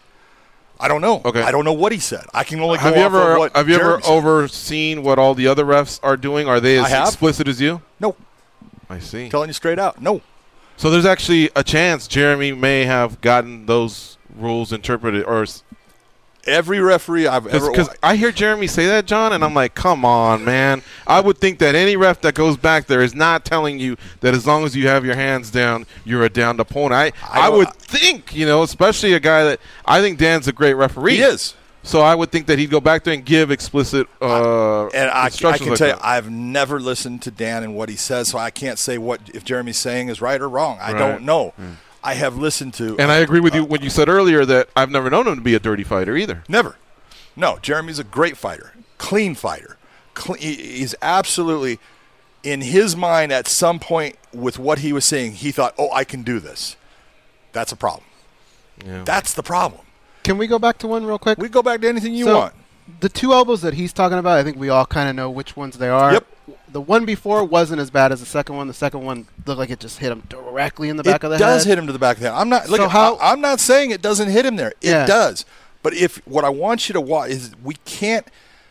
I don't know. Okay. I don't know what he said. I can only go Have you off ever of what have you Jeremy ever said. overseen what all the other refs are doing? Are they I as have. explicit as you? No. I see. Telling you straight out, no. So there's actually a chance Jeremy may have gotten those rules interpreted, or Every referee I've ever because I hear Jeremy say that, John, and I'm like, come on, man. I would think that any ref that goes back there is not telling you that as long as you have your hands down, you're a downed opponent. I I, I would think, you know, especially a guy that I think Dan's a great referee. He is. So I would think that he'd go back there and give explicit uh, and I, I instructions can like tell you, that. I've never listened to Dan and what he says, so I can't say what if Jeremy's saying is right or wrong. I Right. don't know. Mm. I have listened to, And I agree with you when you said earlier that I've never known him to be a dirty fighter either. Never. No, Jeremy's a great fighter, clean fighter. Cle- he- he's absolutely, in his mind, at some point with what he was saying, he thought, "Oh, I can do this." That's a problem. Yeah. That's the problem. Can we go back to one real quick? We go back to anything you So, want. The two elbows that he's talking about, I think we all kind of know which ones they are. Yep. The one before wasn't as bad as the second one. The second one looked like it just hit him directly in the back it of the does head. hit him to the back of the head. I'm not. Look, So at- how- I, I'm not saying it doesn't hit him there. It Yeah. does. But if what I want you to watch is we can't.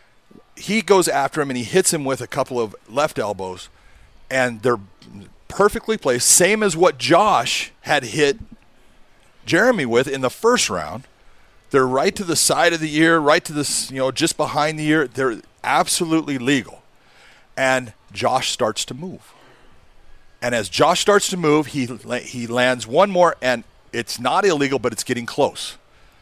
He goes after him and he hits him with a couple of left elbows, and they're perfectly placed, same as what Josh had hit Jeremy with in the first round. They're right to the side of the ear, right to the, you know, just behind the ear. They're absolutely legal. And Josh starts to move. And as Josh starts to move, he he lands one more, and it's not illegal, but it's getting close.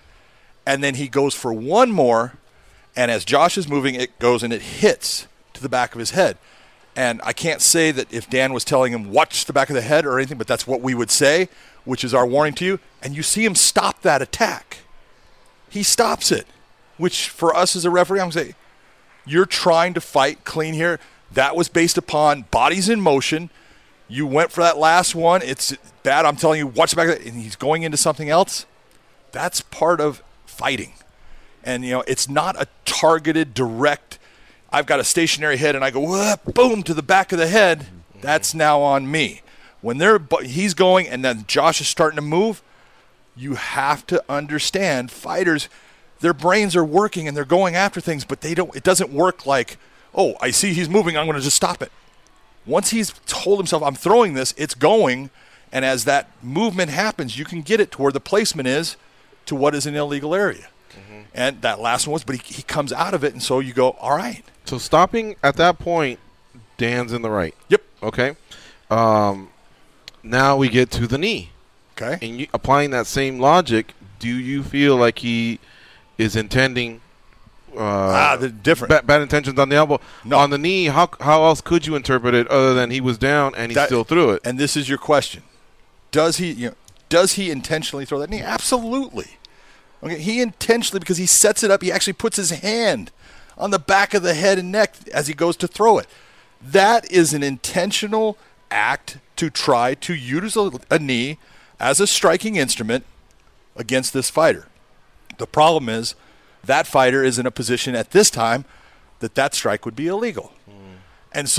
And then he goes for one more, and as Josh is moving, it goes and it hits to the back of his head. And I can't say that if Dan was telling him, watch the back of the head or anything, but that's what we would say, which is our warning to you. And you see him stop that attack. He stops it, which for us as a referee, I'm going to say, you're trying to fight clean here. That was based upon bodies in motion. You went for that last one. It's bad. I'm telling you, watch the back of it. And he's going into something else. That's part of fighting. And, you know, it's not a targeted, direct, I've got a stationary head and I go, whoop, boom, to the back of the head. That's now on me. When they're he's going and then Josh is starting to move, you have to understand fighters, their brains are working and they're going after things, but they don't. It doesn't work like, oh, I see he's moving, I'm going to just stop it. Once he's told himself, I'm throwing this, it's going, and as that movement happens, you can get it to where the placement is to what is an illegal area. Mm-hmm. And that last one was, but he, he comes out of it, and so you go, all right. So stopping at that point, Dan's in the right. Yep. Okay. Um, now we get to the knee. Okay. And you, applying that same logic, do you feel like he is intending uh, ah, they're different. Bad, bad intentions on the elbow? No. On the knee, how how else could you interpret it other than he was down and he That- still threw it? And this is your question. Does he you know, does he intentionally throw that knee? Absolutely. Okay, he intentionally, because he sets it up, he actually puts his hand on the back of the head and neck as he goes to throw it. That is an intentional act to try to use a, a knee as a striking instrument against this fighter. The problem is that fighter is in a position at this time that that strike would be illegal. Mm. And so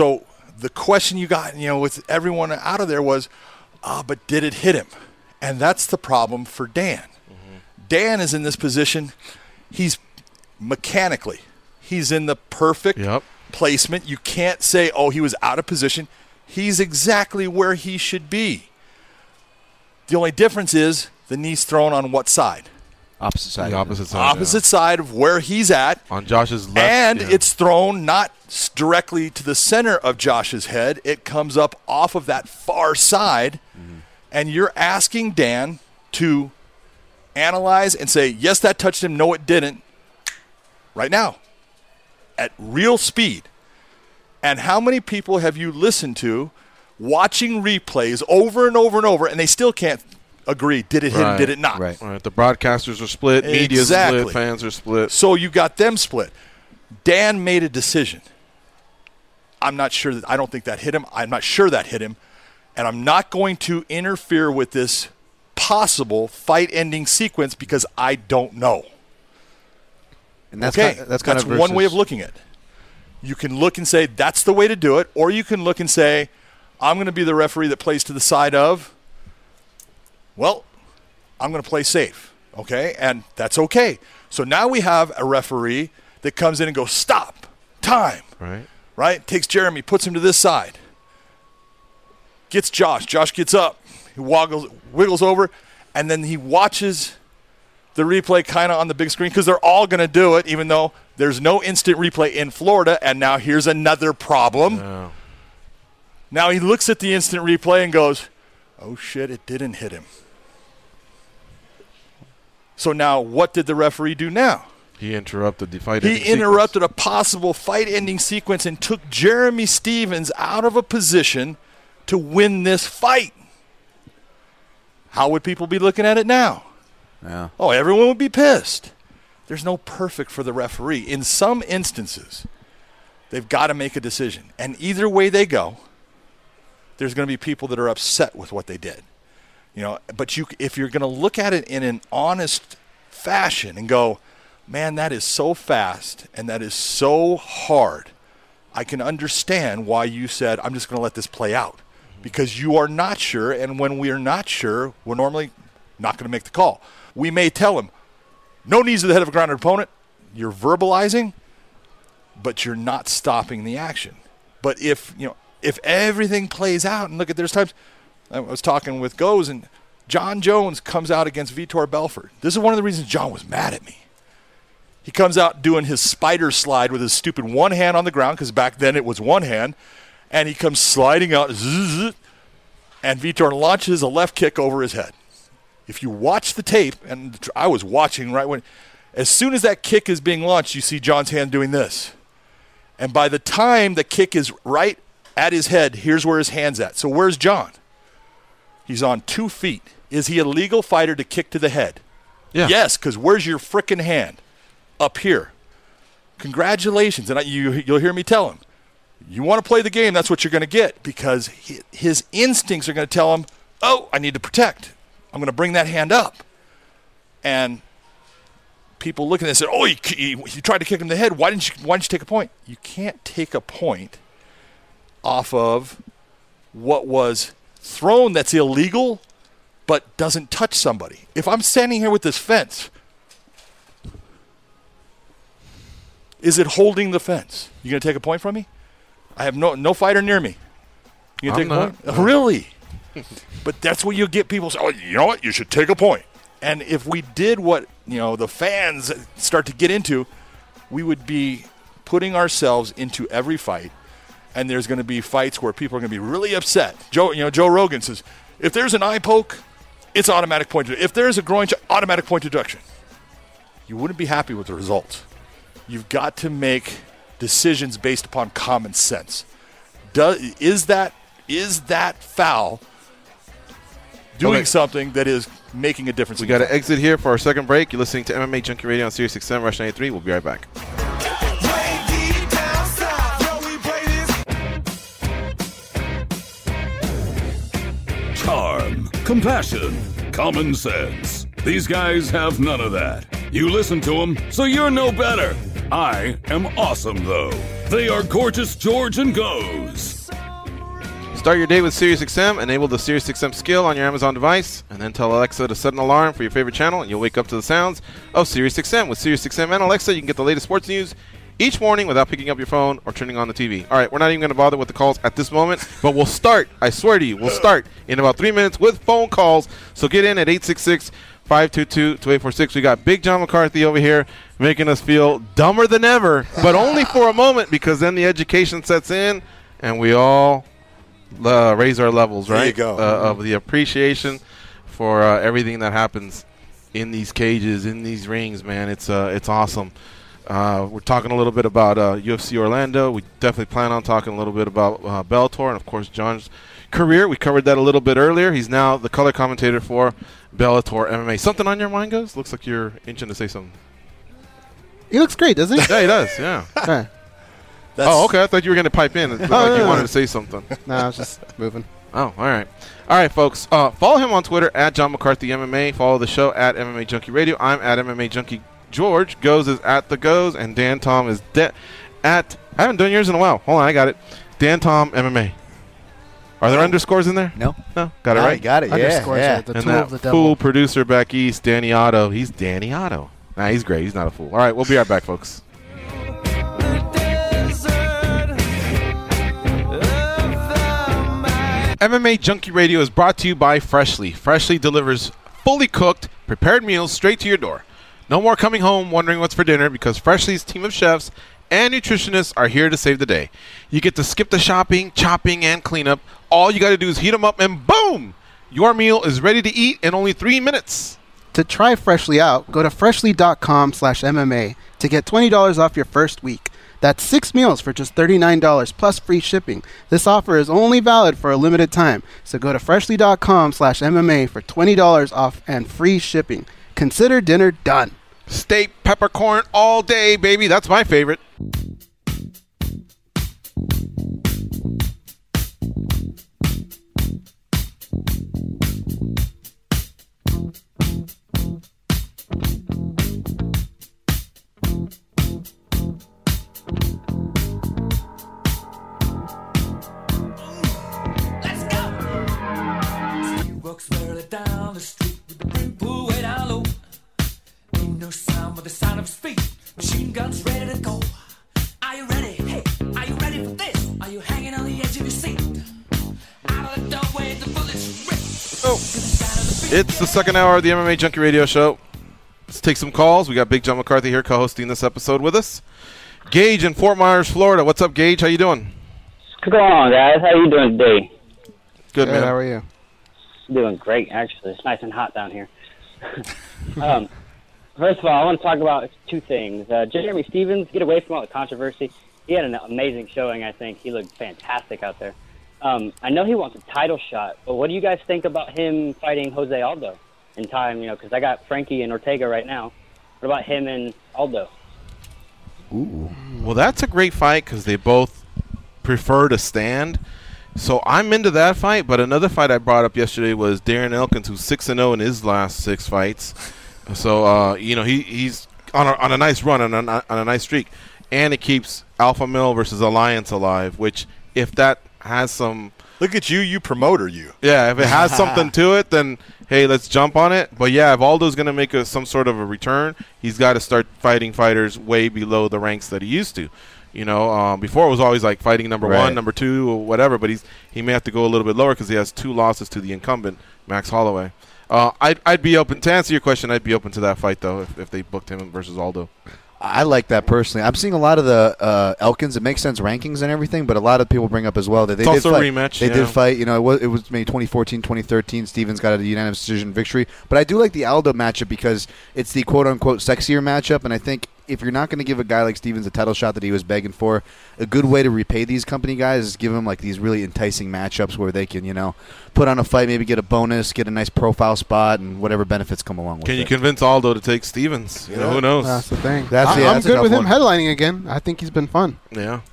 the question you got, you know, with everyone out of there was, ah, but did it hit him? And that's the problem for Dan. Mm-hmm. Dan is in this position. He's mechanically, he's in the perfect yep. placement. You can't say, oh, he was out of position. He's exactly where he should be. The only difference is the knee's thrown on what side? Opposite side. The opposite side. Opposite yeah. side of where he's at. On Josh's left. And yeah. it's thrown not directly to the center of Josh's head. It comes up off of that far side. Mm-hmm. And you're asking Dan to analyze and say, yes, that touched him. No, it didn't. Right now. At real speed. And how many people have you listened to watching replays over and over and over, and they still can't agree, did it hit right. him, did it not? Right. right. The broadcasters are split, media's exactly. split, fans are split. So you got them split. Dan made a decision. I'm not sure that I don't think that hit him. I'm not sure that hit him. And I'm not going to interfere with this possible fight-ending sequence because I don't know. And that's okay, kind of, that's kind that's of one way of looking at it. You can look and say, that's the way to do it, or you can look and say, I'm going to be the referee that plays to the side of, well, I'm going to play safe, okay? And that's okay. So now we have a referee that comes in and goes, stop, time, right? Right? Takes Jeremy, puts him to this side. Gets Josh. Josh gets up. He waggles, wiggles over, and then he watches the replay kind of on the big screen because they're all going to do it, even though there's no instant replay in Florida. And now here's another problem. No. Now he looks at the instant replay and goes, oh, shit, it didn't hit him. So now what did the referee do now? He interrupted the fight. He interrupted sequence. a possible fight-ending sequence and took Jeremy Stephens out of a position to win this fight. How would people be looking at it now? Yeah. Oh, everyone would be pissed. There's no perfect for the referee. In some instances, they've got to make a decision. And either way they go, there's going to be people that are upset with what they did. You know, but you, if you're going to look at it in an honest fashion and go, man, that is so fast and that is so hard, I can understand why you said, I'm just going to let this play out. Because you are not sure, and when we are not sure, we're normally not going to make the call. We may tell him, no knees to the head of a grounded opponent. You're verbalizing, but you're not stopping the action. But if, you know, if everything plays out, and look at, there's times, I was talking with Goes, and John Jones comes out against Vitor Belfort. This is one of the reasons John was mad at me. He comes out doing his spider slide with his stupid one hand on the ground, because back then it was one hand, and he comes sliding out, zzz, and Vitor launches a left kick over his head. If you watch the tape, and I was watching right when, as soon as that kick is being launched, you see John's hand doing this. And by the time the kick is right at his head, here's where his hand's at. So where's John? He's on two feet. Is he a legal fighter to kick to the head? Yeah. Yes, because where's your frickin' hand? Up here. Congratulations. And I, you, you'll hear me tell him, you want to play the game, that's what you're going to get, because he, his instincts are going to tell him, oh, I need to protect. I'm going to bring that hand up. And people look at it and say, oh, you, you, you tried to kick him in the head. Why didn't you, why didn't you take a point? You can't take a point off of what was thrown that's illegal but doesn't touch somebody. If I'm standing here with this fence, is it holding the fence? You going to take a point from me? I have no no fighter near me. You going to take not. a point? Really? But that's what you get people say, oh, you know what? You should take a point. And if we did what, you know, the fans start to get into, we would be putting ourselves into every fight, and there's going to be fights where people are going to be really upset. Joe, you know, Joe Rogan says, if there's an eye poke, it's automatic point. If there's a groin, automatic point deduction. You wouldn't be happy with the results. You've got to make decisions based upon common sense. Does, is that is that foul doing okay. something that is making a difference? We got to exit here for our second break. You're listening to M M A Junkie Radio on Sirius X M, Rush ninety-three. We'll be right back. Charm, compassion, common sense. These guys have none of that. You listen to them, so you're no better. I am awesome, though. They are Gorgeous George and Goes. Start your day with SiriusXM. Enable the SiriusXM skill on your Amazon device, and then tell Alexa to set an alarm for your favorite channel, and you'll wake up to the sounds of SiriusXM. With SiriusXM and Alexa, you can get the latest sports news each morning without picking up your phone or turning on the T V. All right, we're not even going to bother with the calls at this moment, but we'll start, I swear to you, we'll start in about three minutes with phone calls. So get in at eight six six, five two two, two eight four six. We got Big John McCarthy over here making us feel dumber than ever, but only for a moment, because then the education sets in and we all uh, raise our levels, right? There you go. Uh, of the appreciation for uh, everything that happens in these cages, in these rings, man. It's uh, it's awesome. Uh, we're talking a little bit about uh, U F C Orlando. We definitely plan on talking a little bit about uh, Bellator, and of course John's career. We covered that a little bit earlier. He's now the color commentator for Bellator M M A. Something on your mind, Goes? Looks like you're itching to say something. He looks great, doesn't he? Yeah, he does. Yeah. Right. Oh, okay. I thought you were going to pipe in. It looked Oh, like no, you no, wanted no. to say something. No, I was just moving. Oh, all right. All right, folks. Uh, follow him on Twitter at John McCarthy M M A. Follow the show at M M A Junkie Radio. I'm at M M A Junkie George. Goes is at the Goes, and Dan Tom is de- at. I haven't done yours in a while. Hold on, I got it. Dan Tom M M A. Are there underscores in there? No. No. Got it No, right. you got it. Yeah, Underscores yeah. are the And tool that of the devil. fool producer back east, Danny Otto. He's Danny Otto. Nah, he's great. He's not a fool. All right, we'll be right back, folks. M M A Junkie Radio is brought to you by Freshly. Freshly delivers fully cooked, prepared meals straight to your door. No more coming home wondering what's for dinner, because Freshly's team of chefs and nutritionists are here to save the day. You get to skip the shopping, chopping, and cleanup. All you got to do is heat them up, and boom! Your meal is ready to eat in only three minutes. To try Freshly out, go to freshly.com slash MMA to get twenty dollars off your first week. That's six meals for just thirty-nine dollars plus free shipping. This offer is only valid for a limited time, so go to freshly.com slash MMA for twenty dollars off and free shipping. Consider dinner done. Steak, peppercorn all day, baby. That's my favorite. Walks slowly down the street with the brim pulled way down low. Ain't no sound but the sound of his feet. Machine guns ready to go. Are you ready? Hey, are you ready for this? Are you hanging on the edge of your seat? Out of the doorway, the bullets rip. Oh, it's the second hour of the M M A Junkie Radio Show. Let's take some calls. We got Big John McCarthy here co-hosting this episode with us. Gage in Fort Myers, Florida. What's up, Gage? How you doing? What's going on, guys? How you doing today? Good, man. How are you? Doing great, actually. It's nice and hot down here. um, first of all, I want to talk about two things. Uh, Jeremy Stevens, get away from all the controversy. He had an amazing showing, I think. He looked fantastic out there. Um, I know he wants a title shot, but what do you guys think about him fighting Jose Aldo in time? You know, because I got Frankie and Ortega right now. What about him and Aldo? Ooh. Well, that's a great fight because they both prefer to stand. So I'm into that fight, but another fight I brought up yesterday was Darren Elkins, who's six and zero in his last six fights. So uh, you know he he's on a, on a nice run on a, on a nice streak, and it keeps Alpha Male versus Alliance alive. Which, if that has some, look at you, you promoter, you. Yeah, if it has something to it, then hey, let's jump on it. But yeah, if Aldo's going to make a, some sort of a return, he's got to start fighting fighters way below the ranks that he used to. You know, um, before it was always like fighting number Right. one, number two, or whatever. But he's he may have to go a little bit lower because he has two losses to the incumbent, Max Holloway. Uh, I'd I'd be open to answer your question. I'd be open to that fight though if, if they booked him versus Aldo. I like that personally. I'm seeing a lot of the uh, Elkins. It makes sense rankings and everything, but a lot of people bring up as well that they It's did also a fight. rematch, They yeah. did fight. You know, it was, it was maybe twenty fourteen, twenty thirteen. Stevens got a unanimous decision victory, but I do like the Aldo matchup because it's the quote unquote sexier matchup, and I think if you're not going to give a guy like Stevens a title shot that he was begging for, a good way to repay these company guys is give them like these really enticing matchups where they can, you know, put on a fight, maybe get a bonus, get a nice profile spot, and whatever benefits come along with Can it. you convince Aldo to take Stevens? You know, who knows? That's the thing. That's- I, yeah, I'm that's a good tough with him one. headlining again. I think he's been fun. Yeah.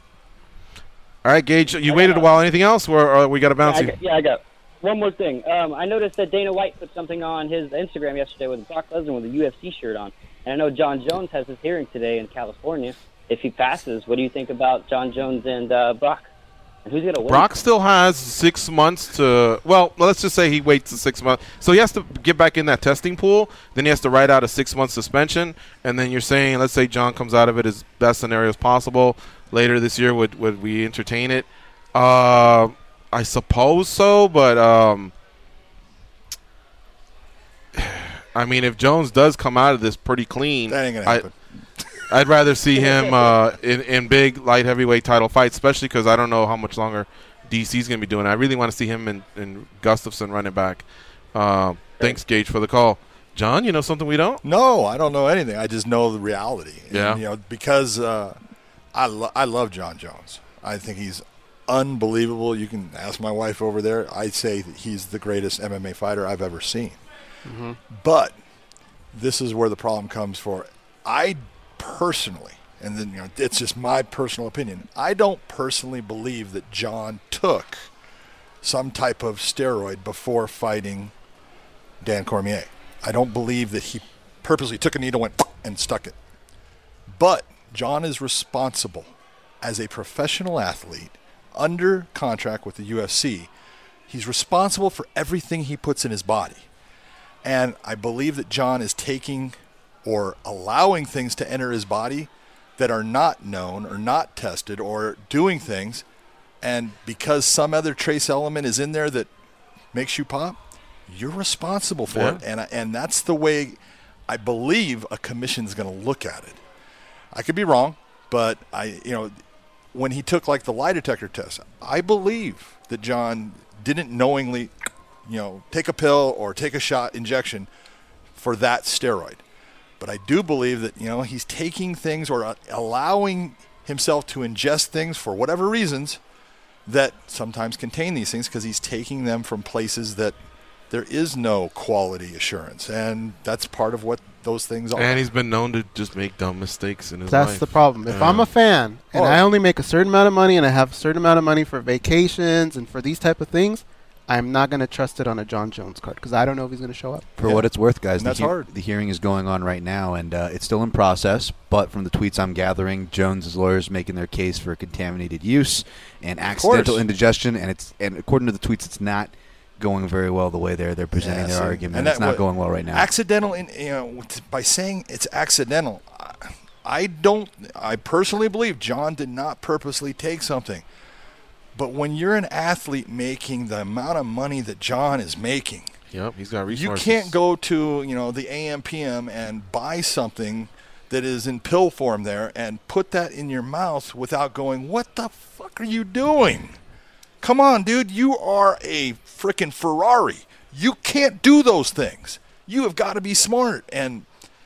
All right, Gage, you waited a while. Anything else? Or, or we got to bounce Yeah, I you? got, yeah, I got one more thing. Um, I noticed that Dana White put something on his Instagram yesterday with Brock Lesnar with a U F C shirt on. And I know John Jones has his hearing today in California. If he passes, what do you think about John Jones and uh, Brock? And who's gonna win? Brock still has six months to. Well, let's just say he waits the six months. So he has to get back in that testing pool. Then he has to write out a six-month suspension. And then you're saying, let's say John comes out of it as best scenario as possible later this year. Would would we entertain it? Uh, I suppose so, but um, I mean, if Jones does come out of this pretty clean, that ain't gonna I, happen. I'd rather see him uh, in, in big light heavyweight title fights, especially because I don't know how much longer D C's going to be doing it. I really want to see him and, and Gustafsson running back. Uh, thanks, Gage, for the call. John, you know something we don't? No, I don't know anything. I just know the reality. Yeah. And, you know, because uh, I, lo- I love John Jones. I think he's unbelievable. You can ask my wife over there. I'd say that he's the greatest M M A fighter I've ever seen. Mm-hmm. But this is where the problem comes for. I personally, and then you know, it's just my personal opinion, I don't personally believe that John took some type of steroid before fighting Dan Cormier. I don't believe that he purposely took a needle, went and stuck it. But John is responsible as a professional athlete under contract with the U F C. He's responsible for everything he puts in his body. And I believe that John is taking or allowing things to enter his body that are not known or not tested or doing things. And because some other trace element is in there that makes you pop, you're responsible for Yeah. it. And, I, and that's the way I believe a commission's going to look at it. I could be wrong, but I, you know, when he took like the lie detector test, I believe that John didn't knowingly, you know, take a pill or take a shot injection for that steroid. But I do believe that, you know, he's taking things or uh, allowing himself to ingest things for whatever reasons that sometimes contain these things because he's taking them from places that there is no quality assurance. And that's part of what those things are. And he's been known to just make dumb mistakes in his That's life. the problem. If Yeah. I'm a fan and Oh. I only make a certain amount of money and I have a certain amount of money for vacations and for these type of things, I'm not going to trust it on a John Jones card because I don't know if he's going to show up. For Yeah. what it's worth, guys, And the, that's hea- hard. the hearing is going on right now, and uh, it's still in process. But from the tweets I'm gathering, Jones's lawyers making their case for contaminated use and accidental course. indigestion, and it's and according to the tweets, it's not going very well the way they're they're presenting Yeah, their see, argument. and It's that not wa- going well right now. Accidental, in, you know, t- by saying it's accidental, I- I don't, I personally believe John did not purposely take something. But when you're an athlete making the amount of money that John is making, Yep, he's got you resources. can't go to, you know, the A M P M and buy something that is in pill form there and put that in your mouth without going, what the fuck are you doing? Come on, dude, you are a freaking Ferrari. You can't do those things. You have got to be smart. And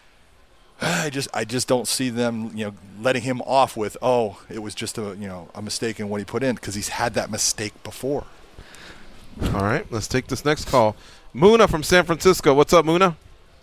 I just I just don't see them, you know, letting him off with, oh, it was just a, you know, a mistake in what he put in because he's had that mistake before. All right, let's take this next call. Muna from San Francisco. What's up, Muna?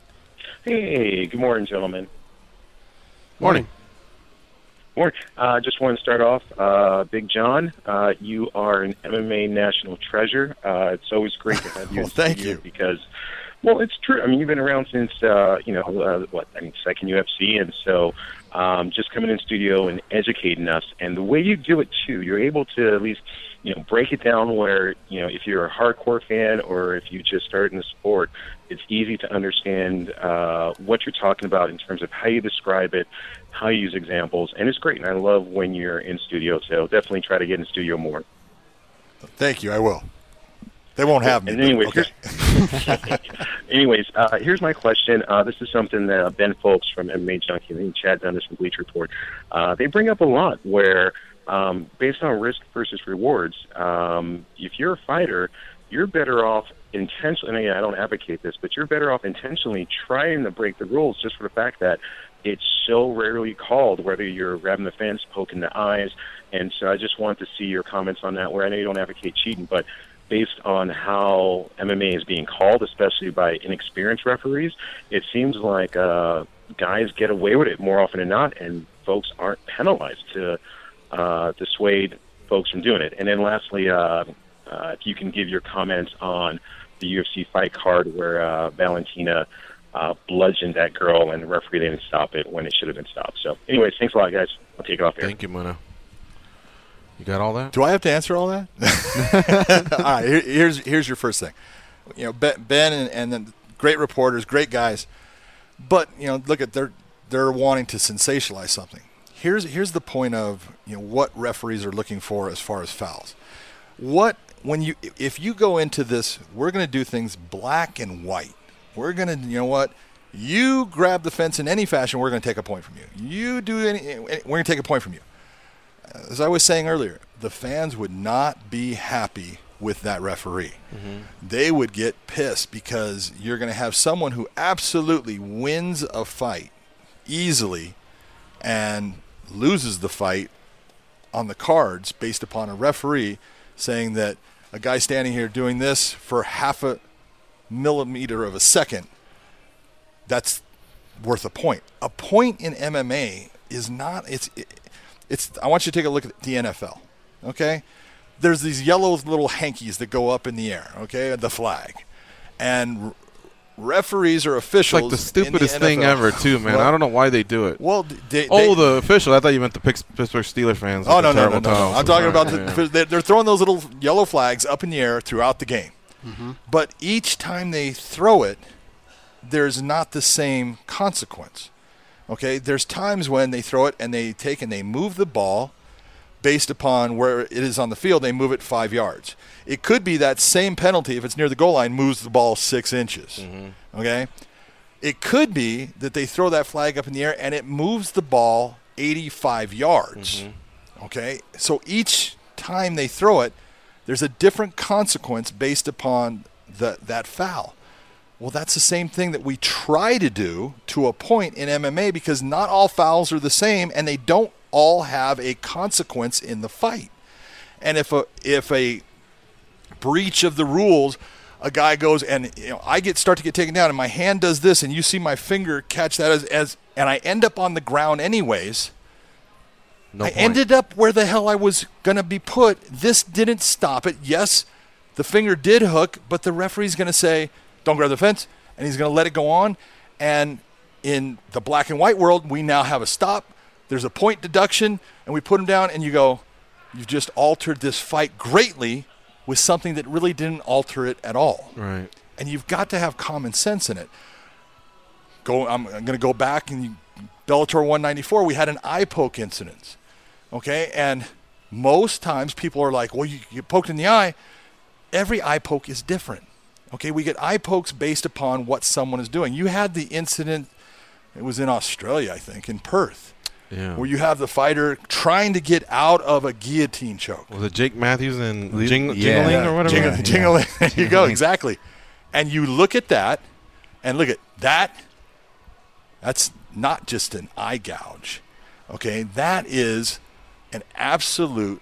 Hey, good morning, gentlemen. Morning. Morning. Uh, just want to start off, uh, Big John, uh, you are an M M A national treasure. Uh, it's always great to have you Well, in thank studio you. because, well, it's true. I mean, you've been around since, uh, you know, uh, what, I mean, second U F C, and so um, just coming in studio and educating us. And the way you do it, too, you're able to at least, you know, break it down where, you know, if you're a hardcore fan or if you just started in the sport, it's easy to understand uh, what you're talking about in terms of how you describe it, how you use examples, and it's great. And I love when you're in studio, so definitely try to get in studio more. Thank you. I will. They won't have me. And but- anyways, okay. here's, anyways, uh, here's my question. Uh, this is something that uh, Ben Folks from M M A Junkie and Chad Dundas from Bleach Report, uh, they bring up a lot where, um, based on risk versus rewards, um, if you're a fighter, you're better off intentionally, and again, I don't advocate this, but you're better off intentionally trying to break the rules just for the fact that it's so rarely called, whether you're grabbing the fence, poking the eyes. And so I just want to see your comments on that, where I know you don't advocate cheating, but based on how M M A is being called, especially by inexperienced referees, it seems like uh, guys get away with it more often than not, and folks aren't penalized to uh, dissuade folks from doing it. And then lastly, uh, uh, if you can give your comments on the U F C fight card where uh, Valentina uh, bludgeoned that girl and the referee didn't stop it when it should have been stopped. So anyways, thanks a lot, guys. I'll take it off here. Thank you, Muna. You got all that? Do I have to answer all that? All right, here, here's here's your first thing. You know, Ben, ben and, and then great reporters, great guys, but you know, look at they're they're wanting to sensationalize something. Here's here's the point of you know what referees are looking for as far as fouls. What when you if you go into this, we're going to do things black and white. We're going to you know what. You grab the fence in any fashion, we're going to take a point from you. You do any, we're going to take a point from you. As I was saying earlier, the fans would not be happy with that referee. Mm-hmm. They would get pissed because you're going to have someone who absolutely wins a fight easily and loses the fight on the cards based upon a referee saying that a guy standing here doing this for half a millimeter of a second, that's worth a point. A point in M M A is not, it's, it, it's, I want you to take a look at the N F L, okay? There's these yellow little hankies that go up in the air, okay, the flag. And referees or officials. It's like the stupidest in the thing ever, too, man. Well, I don't know why they do it. Well, they, oh, they, the official. I thought you meant the Pittsburgh Steelers fans. Oh, no, no, no, no, no. no. I'm talking about the, yeah. they're throwing those little yellow flags up in the air throughout the game. Mm-hmm. But each time they throw it, there's not the same consequence. Okay, there's times when they throw it and they take and they move the ball based upon where it is on the field. They move it five yards. It could be that same penalty if it's near the goal line moves the ball six inches. Mm-hmm. Okay, it could be that they throw that flag up in the air and it moves the ball eighty-five yards. Mm-hmm. Okay, so each time they throw it, there's a different consequence based upon the, that foul. Well, that's the same thing that we try to do to a point in M M A because not all fouls are the same and they don't all have a consequence in the fight. And if a if a breach of the rules, a guy goes and you know I get start to get taken down and my hand does this and you see my finger catch that as, as and I end up on the ground anyways. No I point. Ended up where the hell I was going to be put. This didn't stop it. Yes, the finger did hook, but the referee's going to say, don't grab the fence, and he's going to let it go on. And in the black and white world, we now have a stop. There's a point deduction, and we put him down, and you go, you've just altered this fight greatly with something that really didn't alter it at all. Right. And you've got to have common sense in it. Go. I'm, I'm going to go back, and you, Bellator one ninety-four, we had an eye poke incident. Okay, and most times people are like, well, you get poked in the eye. Every eye poke is different. Okay, we get eye pokes based upon what someone is doing. You had the incident, it was in Australia, I think, in Perth, yeah. where you have the fighter trying to get out of a guillotine choke. Was it Jake Matthews and Jing- yeah. Jingling or whatever? Jing- yeah. Jingling. There you go, exactly. And you look at that, and look at that. That's not just an eye gouge. Okay, that is an absolute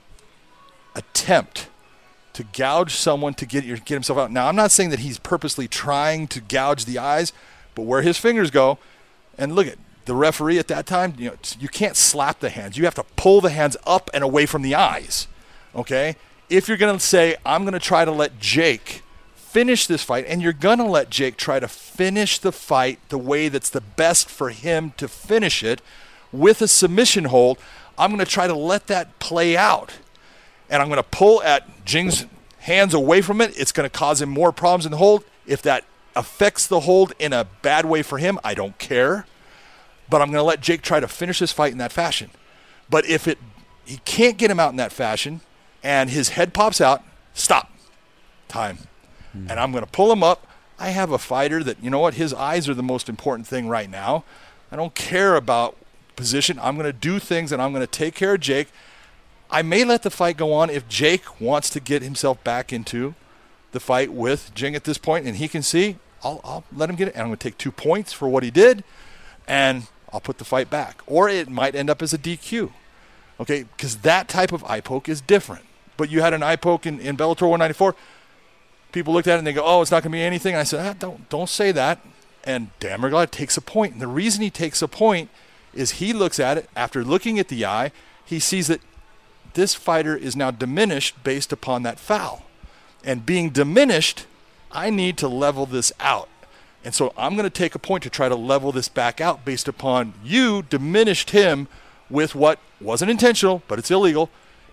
attempt to gouge someone to get your, get himself out. Now, I'm not saying that he's purposely trying to gouge the eyes, but where his fingers go, and look at the referee at that time, you know, you can't slap the hands. You have to pull the hands up and away from the eyes, okay? If you're going to say, I'm going to try to let Jake finish this fight, and you're going to let Jake try to finish the fight the way that's the best for him to finish it with a submission hold, I'm going to try to let that play out. And I'm going to pull at Jing's hands away from it. It's going to cause him more problems in the hold. If that affects the hold in a bad way for him, I don't care. But I'm going to let Jake try to finish this fight in that fashion. But if it he can't get him out in that fashion and his head pops out, stop. Time. Mm. And I'm going to pull him up. I have a fighter that, you know what, his eyes are the most important thing right now. I don't care about position. I'm going to do things and I'm going to take care of Jake. I may let the fight go on if Jake wants to get himself back into the fight with Jing at this point, and he can see, I'll, I'll let him get it, and I'm going to take two points for what he did, and I'll put the fight back. Or it might end up as a D Q, okay, because that type of eye poke is different. But you had an eye poke in, in Bellator one ninety-four. People looked at it and they go, oh, it's not going to be anything. And I said, ah, don't, don't say that. And Dan Merglad takes a point. And the reason he takes a point is he looks at it, after looking at the eye, he sees that this fighter is now diminished based upon that foul. And being diminished, I need to level this out. And so I'm going to take a point to try to level this back out based upon you diminished him with what wasn't intentional, but it's illegal.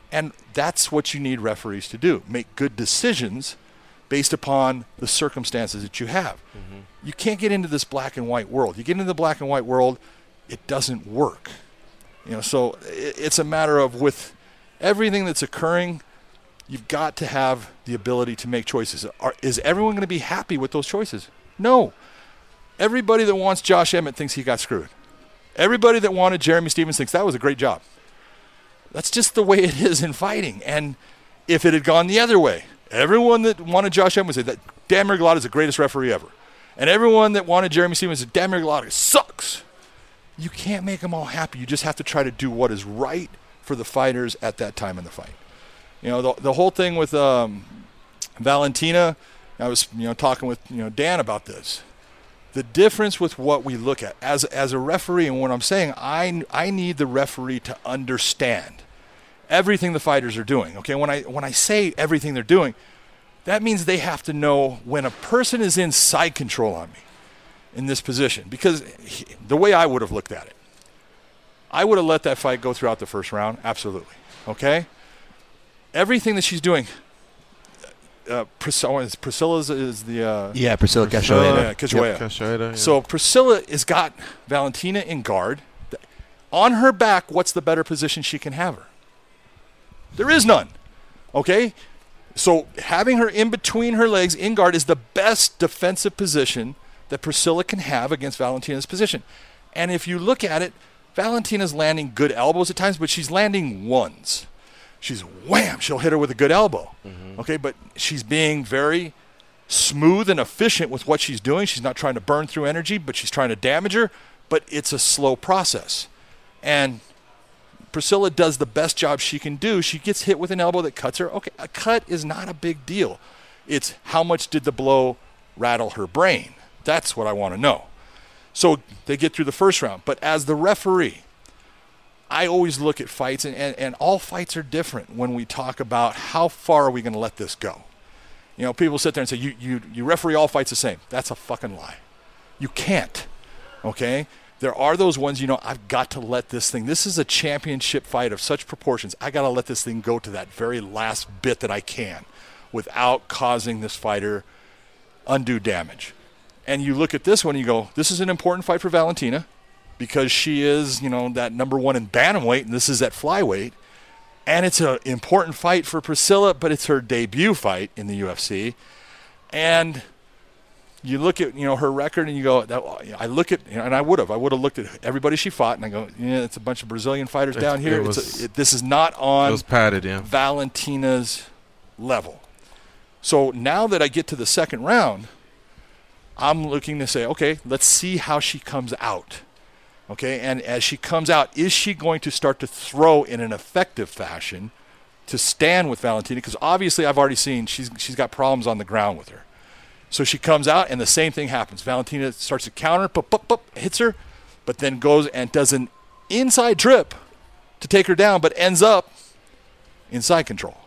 And that's what you need referees to do, make good decisions based upon the circumstances that you have. Mm-hmm. You can't get into this black and white world. You get into the black and white world, it doesn't work. You know, so it's a matter of with everything that's occurring, you've got to have the ability to make choices. Are, is everyone going to be happy with those choices? No. Everybody that wants Josh Emmett thinks he got screwed. Everybody that wanted Jeremy Stephens thinks that was a great job. That's just the way it is in fighting. And if it had gone the other way, everyone that wanted Josh Emmett would say that Dan Miragliotta is the greatest referee ever. And everyone that wanted Jeremy Stephens said Dan Miragliotta sucks. You can't make them all happy. You just have to try to do what is right for the fighters at that time in the fight. You know, the, the whole thing with um, Valentina, I was you know talking with you know Dan about this. The difference with what we look at as as a referee, and what I'm saying, I I need the referee to understand everything the fighters are doing. Okay, when I when I say everything they're doing, that means they have to know when a person is in side control on me in this position. Because he, the way I would have looked at it, I would have let that fight go throughout the first round. Absolutely. Okay. Everything that she's doing. Uh, Priscilla, Priscilla's is the uh, yeah Priscilla Cachoeira. Yeah, Cachoeira. Yep, Cachoeira, yeah. So Priscilla has got Valentina in guard. On her back, what's the better position she can have her? There is none. Okay? So having her in between her legs in guard is the best defensive position that Priscilla can have against Valentina's position. And if you look at it, Valentina's landing good elbows at times, but she's landing ones. She's wham, she'll hit her with a good elbow. Mm-hmm. Okay, but she's being very smooth and efficient with what she's doing. She's not trying to burn through energy, but she's trying to damage her, but it's a slow process. And Priscilla does the best job she can do. She gets hit with an elbow that cuts her. Okay, a cut is not a big deal. It's how much did the blow rattle her brain? That's what I want to know. So they get through the first round. But as the referee, I always look at fights, and, and, and all fights are different when we talk about how far are we going to let this go. You know, people sit there and say, you, you, you referee all fights the same. That's a fucking lie. You can't, okay? There are those ones, you know, I've got to let this thing, this is a championship fight of such proportions. I got to let this thing go to that very last bit that I can without causing this fighter undue damage. And you look at this one and you go, this is an important fight for Valentina, because she is, you know, that number one in bantamweight, and this is at flyweight. And it's an important fight for Priscilla, but it's her debut fight in the U F C. And you look at, you know, her record, and you go, that, I look at, you know, and I would have, I would have looked at everybody she fought, and I go, yeah, it's a bunch of Brazilian fighters it, down here. It was, it's a, it, this is not on it was padded, yeah. Valentina's level. So now that I get to the second round, I'm looking to say, okay, let's see how she comes out. Okay, and as she comes out, is she going to start to throw in an effective fashion to stand with Valentina? Because obviously I've already seen she's she's got problems on the ground with her. So she comes out, and the same thing happens. Valentina starts to counter, pop, pop, pop, hits her, but then goes and does an inside trip to take her down, but ends up in side control.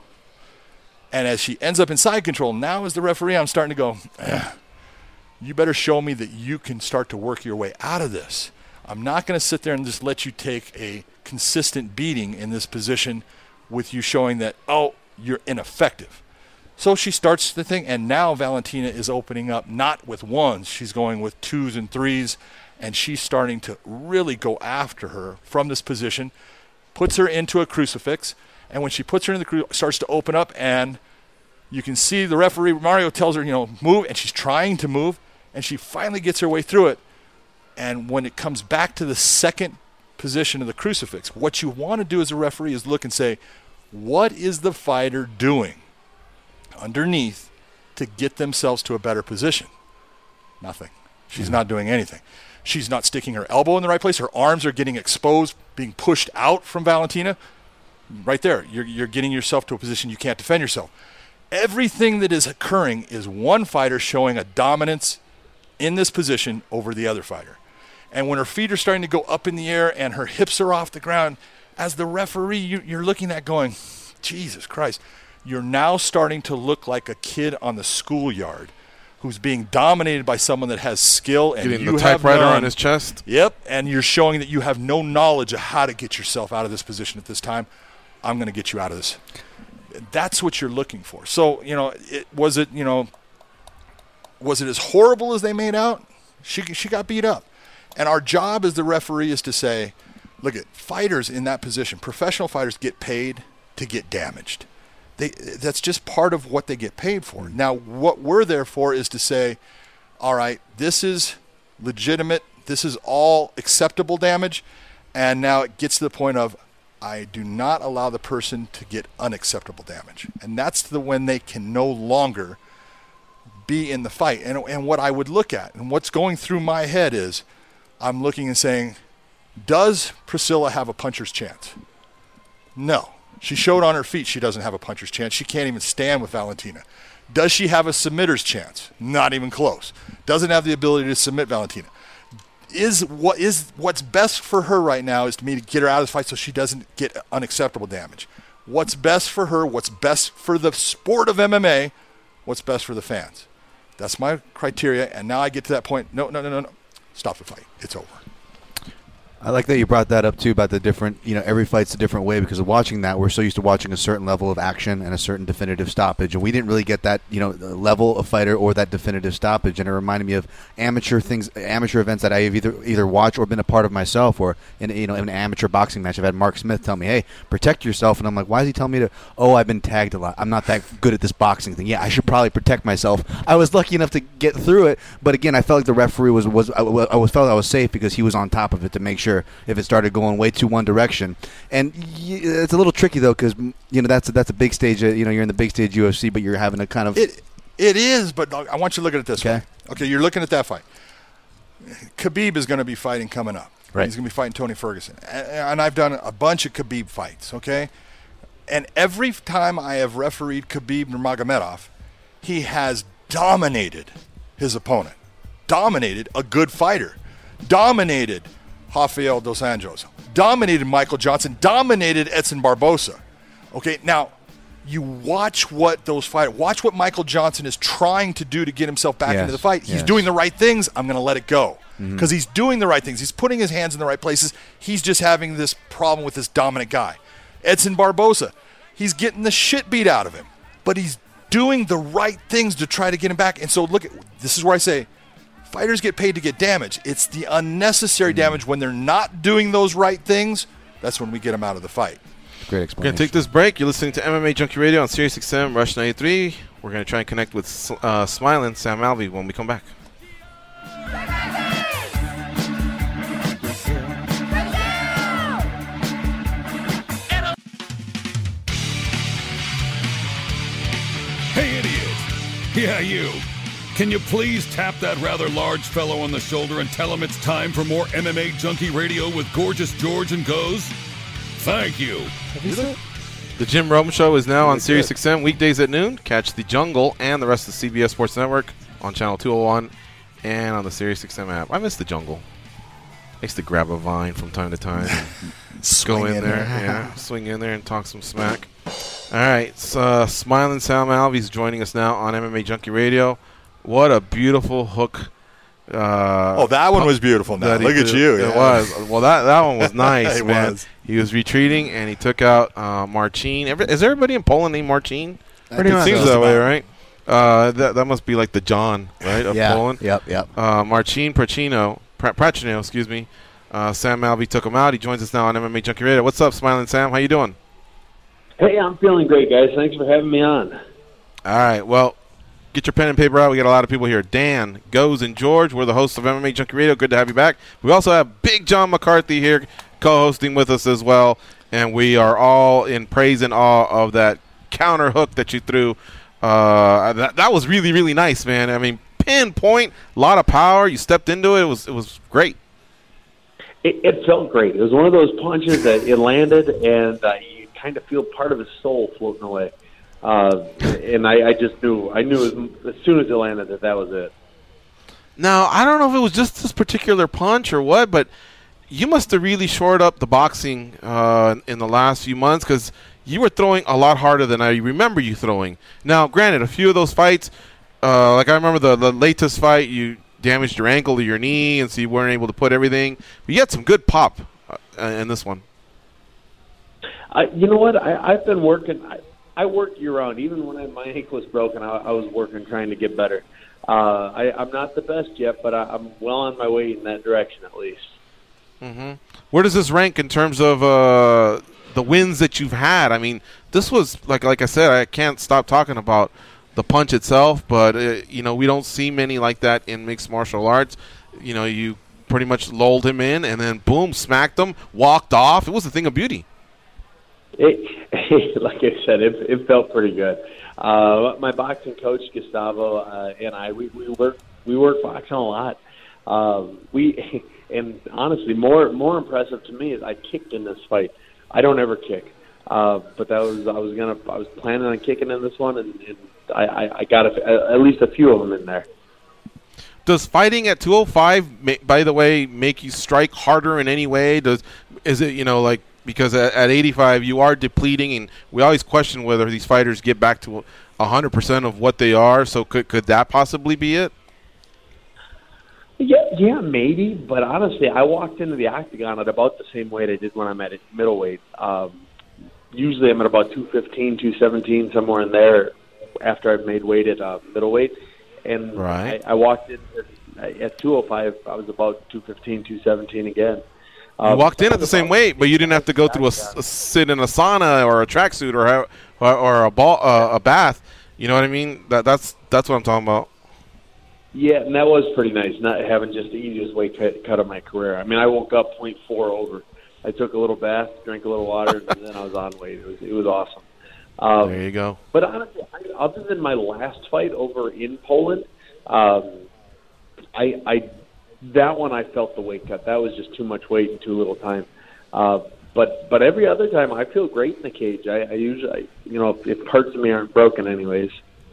And as she ends up in side control, now as the referee, I'm starting to go, eh, you better show me that you can start to work your way out of this. I'm not going to sit there and just let you take a consistent beating in this position with you showing that, oh, you're ineffective. So she starts the thing, and now Valentina is opening up not with ones. She's going with twos and threes, and she's starting to really go after her from this position, puts her into a crucifix, and when she puts her in the crucifix, starts to open up, and you can see the referee, Mario, tells her, you know, move, and she's trying to move, and she finally gets her way through it. And when it comes back to the second position of the crucifix, what you want to do as a referee is look and say, what is the fighter doing underneath to get themselves to a better position? Nothing. She's yeah. not doing anything. She's not sticking her elbow in the right place. Her arms are getting exposed, being pushed out from Valentina. Right there, you're, you're getting yourself to a position you can't defend yourself. Everything that is occurring is one fighter showing a dominance in this position over the other fighter. And when her feet are starting to go up in the air and her hips are off the ground, as the referee, you, you're looking at going, Jesus Christ, you're now starting to look like a kid on the schoolyard who's being dominated by someone that has skill. And Getting you the typewriter none. on his chest. Yep, and you're showing that you have no knowledge of how to get yourself out of this position at this time. I'm going to get you out of this. That's what you're looking for. So, you know, it, was it, you know, was it as horrible as they made out? She she got beat up. And our job as the referee is to say, look at fighters in that position, professional fighters get paid to get damaged. They that's just part of what they get paid for. Now, what we're there for is to say, all right, this is legitimate, this is all acceptable damage, and now it gets to the point of I do not allow the person to get unacceptable damage. And that's the when they can no longer be in the fight. And, and what I would look at and what's going through my head is I'm looking and saying, does Priscilla have a puncher's chance? No. She showed on her feet she doesn't have a puncher's chance. She can't even stand with Valentina. Does she have a submitter's chance? Not even close. Doesn't have the ability to submit Valentina. Is what is what's best for her right now is to me to get her out of the fight so she doesn't get unacceptable damage. What's best for her, what's best for the sport of M M A, what's best for the fans. That's my criteria, and now I get to that point. No, no, no, no, no. Stop the fight. It's over. I like that you brought that up, too, about the different, you know, every fight's a different way because of watching that. We're so used to watching a certain level of action and a certain definitive stoppage, and we didn't really get that, you know, level of fighter or that definitive stoppage, and it reminded me of amateur things, amateur events that I have either either watched or been a part of myself, or, in, you know, in an amateur boxing match. I've had Mark Smith tell me, hey, protect yourself, and I'm like, why is he telling me to, oh, I've been tagged a lot. I'm not that good at this boxing thing. Yeah, I should probably protect myself. I was lucky enough to get through it, but again, I felt like the referee was, was I, I was felt I was safe because he was on top of it to make sure if it started going way too one direction. And y- it's a little tricky though because you know that's a, that's a big stage. Uh, you know, you're in the big stage U F C, but you're having a kind of it. It is, but I want you to look at it this okay. way. Okay, you're looking at that fight. Khabib is going to be fighting coming up. Right. He's going to be fighting Tony Ferguson, and, and I've done a bunch of Khabib fights. Okay, and every time I have refereed Khabib Nurmagomedov, he has dominated his opponent, dominated a good fighter, dominated Rafael dos Anjos, dominated Michael Johnson, dominated Edson Barbosa. Okay, now you watch what those fighters, watch what Michael Johnson is trying to do to get himself back yes. into the fight. He's yes. doing the right things. I'm going to let it go because mm-hmm. he's doing the right things. He's putting his hands in the right places. He's just having this problem with this dominant guy. Edson Barbosa, he's getting the shit beat out of him, but he's doing the right things to try to get him back. And so look, at this is where I say, fighters get paid to get damage. It's the unnecessary damage when they're not doing those right things. That's when we get them out of the fight. Great We're explanation. going to take this break. You're listening to M M A Junkie Radio on Sirius X M, Rush ninety-three. We're going to try and connect with uh, Smiling Sam Alvey when we come back. Hey, idiot. Yeah, you. Can you please tap that rather large fellow on the shoulder and tell him it's time for more M M A Junkie Radio with Gorgeous George and Goes? Thank you. The Jim Rome Show is now on Sirius X M weekdays at noon. Catch The Jungle and the rest of the C B S Sports Network on Channel two oh one and on the Sirius X M app. I miss The Jungle. I used to grab a vine from time to time and go in, in there, there. yeah, swing in there and talk some smack. All right, so, uh, Smiling Sam Alvey's joining us now on M M A Junkie Radio. What a beautiful hook. Uh, oh, that one was beautiful now. Look at you. It yeah. was. Well, that, that one was nice, it man. Was. He was retreating, and he took out uh, Marcin. Every, is everybody in Poland named Marcin? Pretty it much. seems that way, right? Uh, that that must be like the John, right, of yeah. Poland? Yep, yep. Uh, Marcin Pracino, Pra- Pracino, excuse me. Uh, Sam Alvey took him out. He joins us now on M M A Junkie Radio. What's up, Smiling Sam? How you doing? Hey, I'm feeling great, guys. Thanks for having me on. All right, well, get your pen and paper out. We got a lot of people here. Dan, Goes, and George. We're the hosts of M M A Junkie Radio. Good to have you back. We also have Big John McCarthy here co-hosting with us as well, and we are all in praise and awe of that counter hook that you threw. Uh, that, that was really, really nice, man. I mean, pinpoint, a lot of power. You stepped into it. It was, it was great. It, it felt great. It was one of those punches that it landed, and uh, you kind of feel part of his soul floating away. Uh, and I, I just knew, I knew as, as soon as it landed that that was it. Now, I don't know if it was just this particular punch or what, but you must have really shored up the boxing uh, in the last few months because you were throwing a lot harder than I remember you throwing. Now, granted, a few of those fights, uh, like I remember the, the latest fight, you damaged your ankle or your knee, and so you weren't able to put everything. But you had some good pop uh, in this one. I, you know what? I, I've been working. I, I work year round. Even when I, my ankle was broken, I, I was working trying to get better. Uh, I, I'm not the best yet, but I, I'm well on my way in that direction at least. Mm-hmm. Where does this rank in terms of uh, the wins that you've had? I mean, this was like like I said, I can't stop talking about the punch itself, but uh, you know, we don't see many like that in mixed martial arts. You know, you pretty much lulled him in, and then boom, smacked him, walked off. It was a thing of beauty. It, like I said, it, it felt pretty good. Uh, my boxing coach Gustavo uh, and I, we, we work we work boxing a lot. Um, we and honestly, more more impressive to me is I kicked in this fight. I don't ever kick, uh, but that was I was gonna I was planning on kicking in this one, and, and I, I, I got a, at least a few of them in there. Does fighting at two oh five, by the way, make you strike harder in any way? Does is it, you know, like, because at, at eighty-five you are depleting, and we always question whether these fighters get back to one hundred percent of what they are, so could could that possibly be it? Yeah, yeah, maybe, but honestly, I walked into the octagon at about the same weight I did when I'm at middleweight. Um, usually I'm at about two fifteen, two seventeen, somewhere in there after I've made weight at uh, middleweight. And right. I, I walked in at two oh five. I was about two fifteen, two seventeen again. You Um, walked in at the same weight, but you didn't have to go through a, a sit in a sauna or a tracksuit or ha- or, or a ball uh, a bath. You know what I mean? That that's that's what I'm talking about. Yeah, and that was pretty nice, not having just the easiest weight cut, cut of my career. I mean, I woke up point four over. I took a little bath, drank a little water, and then I was on weight. It was it was awesome. Um, there you go. But honestly, I, other than my last fight over in Poland, um, I, I that one I felt the weight cut. That was just too much weight in too little time. Uh, but but every other time, I feel great in the cage. I, I usually, you know, if parts of me aren't broken, anyways.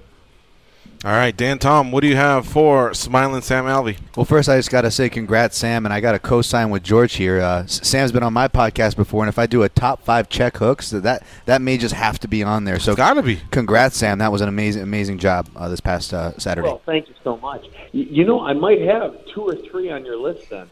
All right, Dan Tom, what do you have for Smiling Sam Alvey? Well, first, I just got to say congrats, Sam, and I got to co-sign with George here. Uh, Sam's been on my podcast before, and if I do a top five check hooks, that that may just have to be on there. So, got to be. Congrats, Sam. That was an amazing, amazing job uh, this past uh, Saturday. Well, thank you so much. You, you know, I might have two or three on your list then.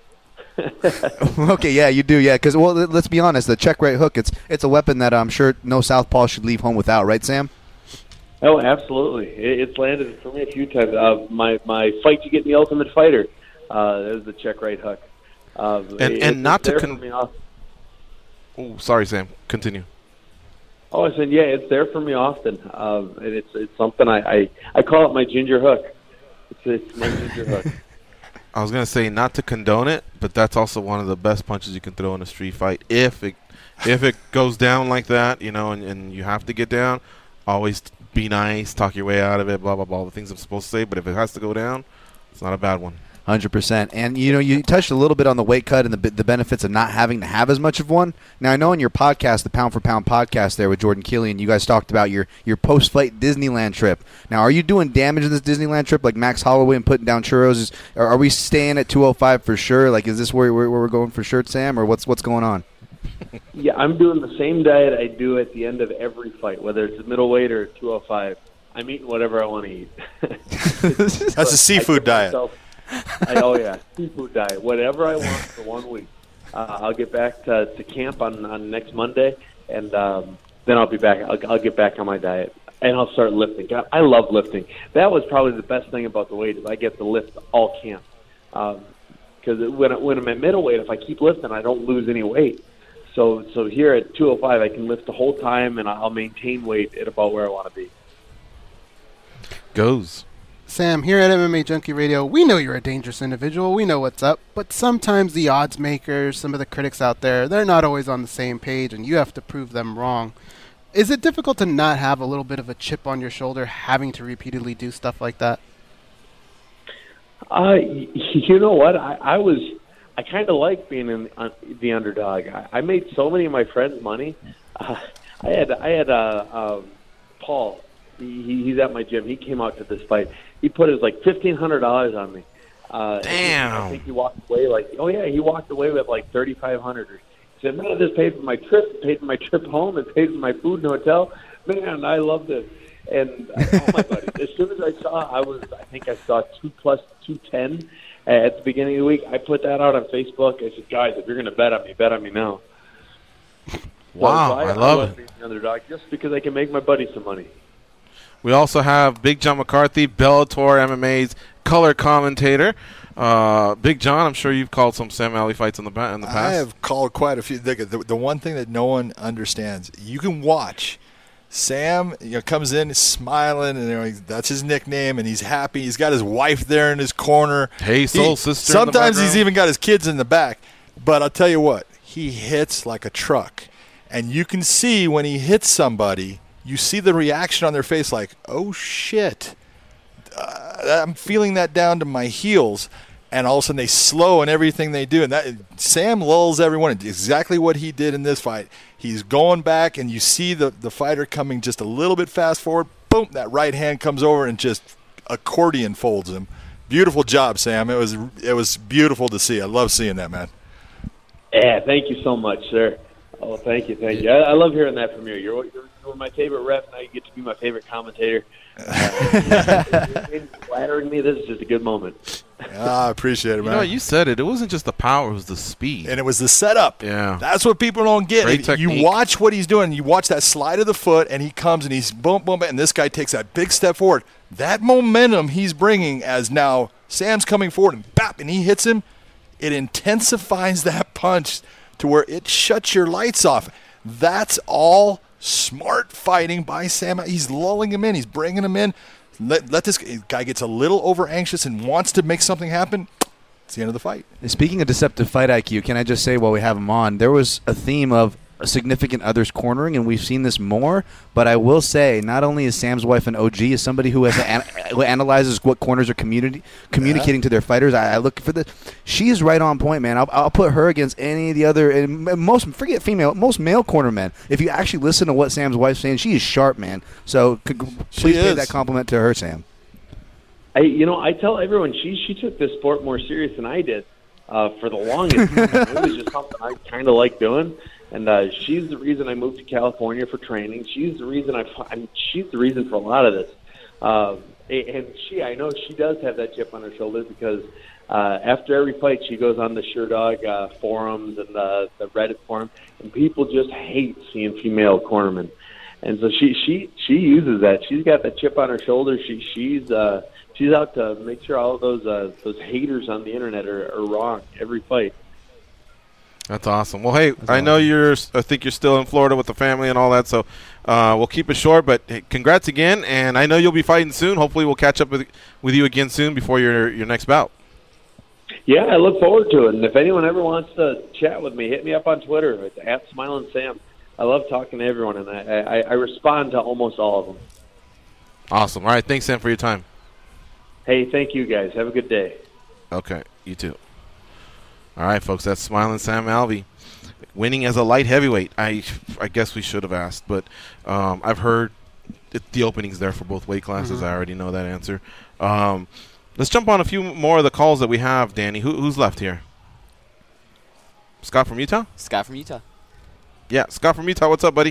Okay, yeah, you do, yeah. Because, well, let's be honest, the check right hook, it's it's a weapon that I'm sure no southpaw should leave home without, right, Sam? Oh, absolutely. It, it's landed for me a few times. Uh, my my fight to get in the Ultimate Fighter, uh, that was the check right hook. Uh, And it, and not to con- con- Oh, sorry, Sam. Continue. Oh, I said, yeah, it's there for me often, uh, and it's it's something I, I I call it my ginger hook. It's, it's my ginger hook. I was gonna say not to condone it, but that's also one of the best punches you can throw in a street fight. If it if it goes down like that, you know, and, and you have to get down, always be nice, talk your way out of it, blah blah blah, the things I'm supposed to say. But if it has to go down, it's not a bad one. one hundred percent. And, you know, you touched a little bit on the weight cut and the the benefits of not having to have as much of one. Now, I know in your podcast, the Pound for Pound podcast there with Jordan Killian, you guys talked about your, your post-fight Disneyland trip. Now, are you doing damage in this Disneyland trip like Max Holloway and putting down churros? Is, are, are we staying at two oh five for sure? Like, is this where, where, where we're going for sure, Sam, or what's what's going on? Yeah, I'm doing the same diet I do at the end of every fight, whether it's a middleweight or two oh five. I'm eating whatever I want to eat. That's a seafood diet. Myself, I, oh, yeah, seafood diet. Whatever I want for one week. Uh, I'll get back to, to camp on, on next Monday, and um, then I'll be back. I'll, I'll get back on my diet, and I'll start lifting. God, I love lifting. That was probably the best thing about the weight is I get to lift all camp. Because um, when, when I'm at middleweight, if I keep lifting, I don't lose any weight. So so here at two oh five, I can lift the whole time, and I'll maintain weight at about where I want to be. Goes. Sam, here at M M A Junkie Radio, we know you're a dangerous individual. We know what's up. But sometimes the odds makers, some of the critics out there, they're not always on the same page, and you have to prove them wrong. Is it difficult to not have a little bit of a chip on your shoulder having to repeatedly do stuff like that? Uh, you know what? I, I was... I kind of like being in uh, the underdog. I, I made so many of my friends money. Uh, I had I had uh, uh, Paul. He, he's at my gym. He came out to this fight. He put his like fifteen hundred dollars on me. Uh, Damn. I think he walked away like oh yeah, he walked away with like thirty five hundred. He said, "Man, this paid for my trip. It paid for my trip home. It paid for my food and hotel. Man, I loved it." And I told my buddy, as soon as I saw, I was I think I saw two plus two ten. At the beginning of the week, I put that out on Facebook. I said, guys, if you're going to bet on me, bet on me now. Wow, so I I, love love it. being the underdog just because I can make my buddy some money. We also have Big John McCarthy, Bellator M M A's color commentator. Uh, Big John, I'm sure you've called some Sam Alvey fights in the, ba- in the past. I have called quite a few. The, the, the one thing that no one understands, you can watch Sam, you know, comes in smiling, and you know, he- that's his nickname, and he's happy. He's got his wife there in his corner. Hey, soul He- sister in the Sometimes he's background. even got his kids in the back. But I'll tell you what, he hits like a truck. And you can see when he hits somebody, you see the reaction on their face like, oh, shit. Uh, I'm feeling that down to my heels. And all of a sudden they slow in everything they do. And that Sam lulls everyone. It's exactly what he did in this fight. He's going back, and you see the, the fighter coming just a little bit fast forward. Boom, that right hand comes over and just accordion folds him. Beautiful job, Sam. It was it was beautiful to see. I love seeing that, man. Yeah, thank you so much, sir. Oh, thank you, thank you. I, I love hearing that from you. You're, you're, you're my favorite ref. Now you get to be my favorite commentator. Uh, you're flattering me. This is just a good moment. Ah, I appreciate it, You man. know, you said it. It wasn't just the power; it was the speed. And it was the setup. Yeah. That's what people don't get. Great If you technique. watch what he's doing. You watch that slide of the foot, and he comes and he's boom, boom, and this guy takes that big step forward. That momentum he's bringing as now Sam's coming forward and bap, and he hits him. It intensifies that punch to where it shuts your lights off. That's all smart fighting by Sam. He's lulling him in. He's bringing him in. Let, let this guy gets a little over anxious and wants to make something happen. It's the end of the fight. Speaking of deceptive fight I Q, can I just say while we have him on, there was a theme of significant others cornering, and we've seen this more. But I will say, not only is Sam's wife an O G, as somebody who has an, who analyzes what corners are community, communicating to their fighters, I, I look for this. She is right on point, man. I'll, I'll put her against any of the other, and most forget female, most male corner men. If you actually listen to what Sam's wife's saying, she is sharp, man. So c- please pay is. that compliment to her, Sam. I, you know, I tell everyone she she took this sport more serious than I did uh, for the longest. It was just something I kind of like doing, and uh, she's the reason I moved to California for training. She's the reason I, I mean, she's the reason for a lot of this. Uh, and she, I know she does have that chip on her shoulder because uh, after every fight she goes on the SureDog uh, forums and the, the Reddit forum, and people just hate seeing female cornermen. And so she she she uses that. She's got that chip on her shoulder. She she's uh, she's out to make sure all of those uh, those haters on the internet are, are wrong every fight. That's awesome. Well, hey, I know you're. I think you're still in Florida with the family and all that, so uh, we'll keep it short. But hey, congrats again, and I know you'll be fighting soon. Hopefully, we'll catch up with with you again soon before your your next bout. Yeah, I look forward to it. And if anyone ever wants to chat with me, hit me up on Twitter. It's at Smiling Sam. I love talking to everyone, and I, I, I respond to almost all of them. Awesome. All right, thanks, Sam, for your time. Hey, thank you guys. Have a good day. Okay, you too. All right, folks, that's Smiling Sam Alvey, winning as a light heavyweight. I I guess we should have asked, but um, I've heard it, the opening's there for both weight classes. Mhm. I already know that answer. Um, let's jump on a few more of the calls that we have, Danny. Who, who's left here? Scott from Utah? Scott from Utah. Yeah, Scott from Utah. What's up, buddy?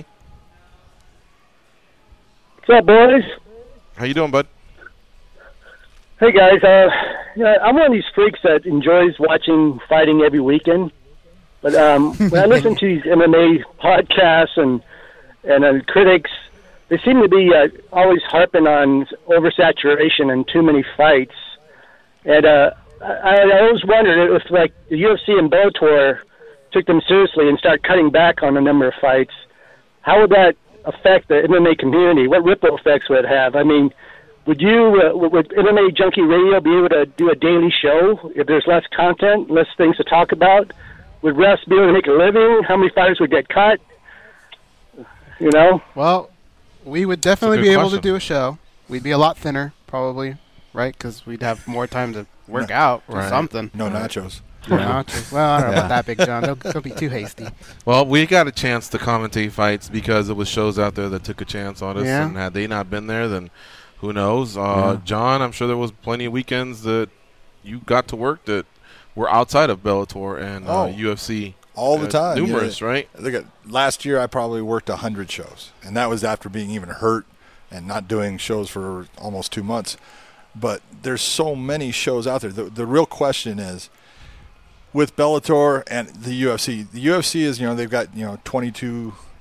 What's up, boys? How you doing, bud? Hey, guys. Uh, yeah, I'm one of these freaks that enjoys watching fighting every weekend. But um, when I listen to these M M A podcasts and and uh, critics, they seem to be uh, always harping on oversaturation and too many fights. And uh, I, I always wondered if, like, the U F C and Bellator took them seriously and start cutting back on the number of fights, how would that affect the M M A community? What ripple effects would it have? I mean, would you, uh, would M M A Junkie Radio be able to do a daily show if there's less content, less things to talk about? Would refs be able to make a living? How many fighters would get cut? You know? Well, we would definitely good be able question. to do a show. We'd be a lot thinner, probably, right? Because we'd have more time to work out or Right. something. No nachos. No Yeah. nachos. Well, I don't know Yeah. about that, Big John. Don't, don't be too hasty. Well, we got a chance to commentate fights because there was shows out there that took a chance on us, Yeah. and had they not been there, then who knows? Uh, Yeah. John, I'm sure there was plenty of weekends that you got to work that were outside of Bellator and uh, Oh. U F C. All the Uh, time. numerous, Yeah. right? Look at last year, I probably worked a hundred shows, and that was after being even hurt and not doing shows for almost two months. But there's so many shows out there. The, the real question is, with Bellator and the U F C, the U F C is, you know, they've got, you know, twenty-two,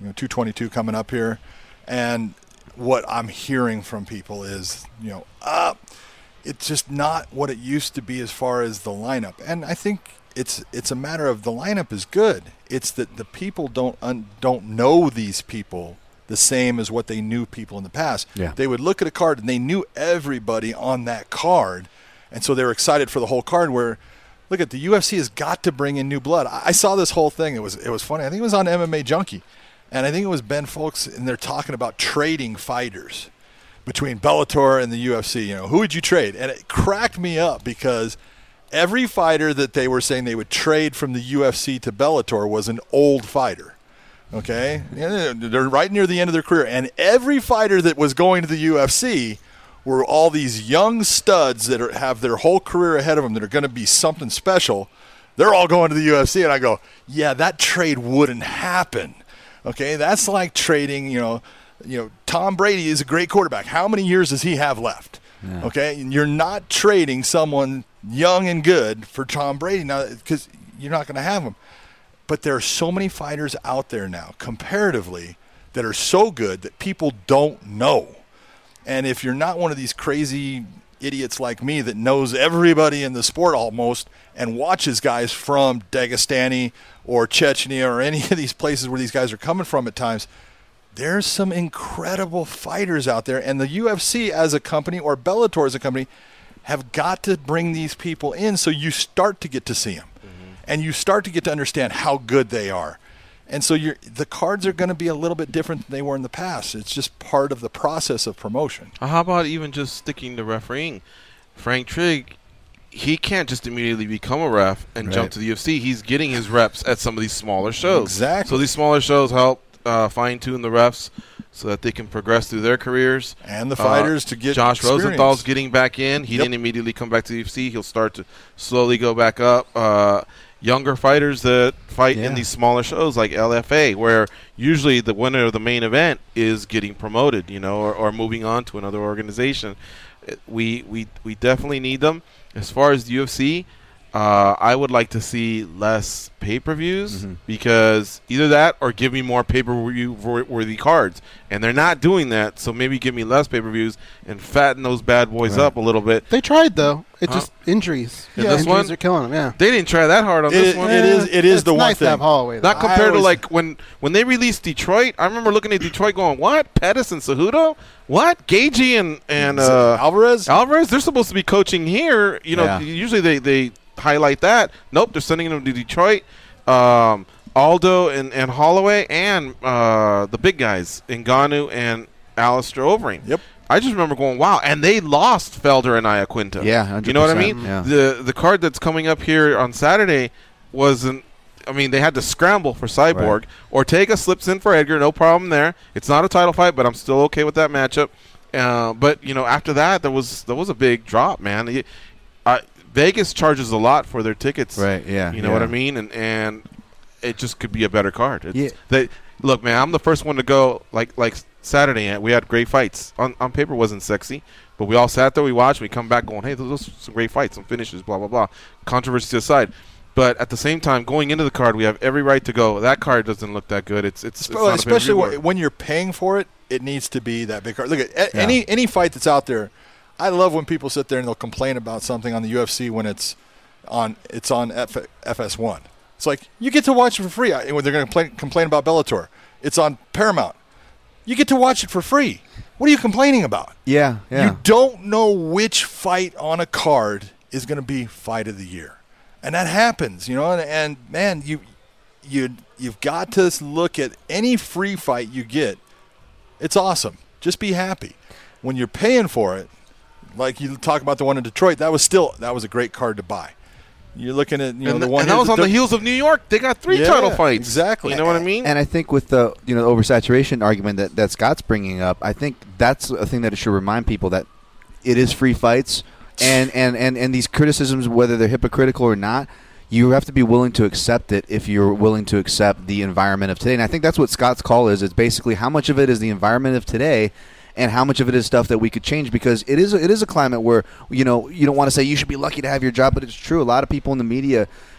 you know, two twenty-two coming up here, and what I'm hearing from people is, you know, uh, it's just not what it used to be as far as the lineup. And I think it's it's a matter of the lineup is good. It's that the people don't un, don't know these people the same as what they knew people in the past. Yeah. They would look at a card and they knew everybody on that card, and so they were excited for the whole card. Where, look at the U F C has got to bring in new blood. I, I saw this whole thing. It was it was funny. I think it was on M M A Junkie. And I think it was Ben Folks, and they're talking about trading fighters between Bellator and the U F C. You know, who would you trade? And it cracked me up because every fighter that they were saying they would trade from the U F C to Bellator was an old fighter. Okay? They're right near the end of their career. And every fighter that was going to the U F C were all these young studs that are, have their whole career ahead of them that are going to be something special. They're all going to the U F C. And I go, yeah, that trade wouldn't happen. Okay, that's like trading, you know, you know, Tom Brady is a great quarterback. How many years does he have left? Yeah. Okay, and you're not trading someone young and good for Tom Brady now because you're not going to have him. But there are so many fighters out there now, comparatively, that are so good that people don't know. And if you're not one of these crazy idiots like me that knows everybody in the sport almost and watches guys from Dagestani or Chechnya or any of these places where these guys are coming from at times, there's some incredible fighters out there. And the U F C as a company or Bellator as a company have got to bring these people in so you start to get to see them. Mm-hmm. And you start to get to understand how good they are. And so you're, the cards are going to be a little bit different than they were in the past. It's just part of the process of promotion. How about even just sticking to refereeing? Frank Trigg, he can't just immediately become a ref and Right. jump to the U F C. He's getting his reps at some of these smaller shows. Exactly. So these smaller shows help uh, fine-tune the refs so that they can progress through their careers. And the fighters uh, to get Josh experience. Rosenthal's getting back in. He Yep. didn't immediately come back to the U F C. He'll start to slowly go back up. Uh, younger fighters that fight Yeah. in these smaller shows like L F A, where usually the winner of the main event is getting promoted, you know, or, or moving on to another organization. We we we definitely need them. As far as the U F C, uh, I would like to see less pay-per-views Mm-hmm. because either that or give me more pay-per-view worthy cards, and they're not doing that. So maybe give me less pay-per-views and fatten those bad boys Right. up a little bit. They tried though. It Huh? just injuries. In yeah, this injuries one? are killing them. Yeah. They didn't try that hard on It- this one. it is- it is it's the one nice thing. to have Holloway. though. Not I compared to always- like when when they released Detroit. I remember looking at Detroit going, "What? Pettis and Cejudo? What? Gagey and and uh, Alvarez? Alvarez? They're supposed to be coaching here. You know, Yeah. usually they they highlight that. Nope, they're sending them to Detroit. Um, Aldo and, and Holloway and uh, the big guys, Ngannou and Alistair Overeem. Yep. I just remember going, wow, and they lost Felder and Iaquinta. Yeah, one hundred percent, you know what I mean? yeah. The the card that's coming up here on Saturday wasn't. I mean, they had to scramble for Cyborg. Right. Ortega slips in for Edgar, no problem there. It's not a title fight, but I'm still okay with that matchup. Uh, but you know, after that, there was there was a big drop, man. It- I, Vegas charges a lot for their tickets. Right, yeah, You know yeah. what I mean? And and it just could be a better card. It's, Yeah. They look, man. I'm the first one to go. Like like Saturday, we had great fights. On on paper, wasn't sexy, but we all sat there, we watched, we come back going, hey, those, those are some great fights, some finishes, blah blah blah. Controversy aside. But at the same time, going into the card, we have every right to go. That card doesn't look that good. It's it's, it's Well, not a especially pay-per-view when, when you're paying for it, it needs to be that big card. Look at a- Yeah. any any fight that's out there. I love when people sit there and they'll complain about something on the U F C when it's on it's on F- FS1. It's like you get to watch it for free. I- When they're going to complain, complain about Bellator, it's on Paramount. You get to watch it for free. What are you complaining about? Yeah, yeah. You don't know which fight on a card is going to be fight of the year, and that happens, you know. And, and man, you you you've got to look at any free fight you get. It's awesome. Just be happy. When you're paying for it, like you talk about the one in Detroit, that was still that was a great card to buy. You're looking at you know and, the one and that here was on the they're- heels of New York. They got three Yeah, title fights. exactly. You know what I mean? And I think with the you know oversaturation argument that, that Scott's bringing up, I think that's a thing that it should remind people that it is free fights, and, and, and, and these criticisms, whether they're hypocritical or not, you have to be willing to accept it if you're willing to accept the environment of today. And I think that's what Scott's call is. It's basically how much of it is the environment of today and how much of it is stuff that we could change, because it is a, it is a climate where, you know, you don't want to say you should be lucky to have your job, but it's true. A lot of people in the media,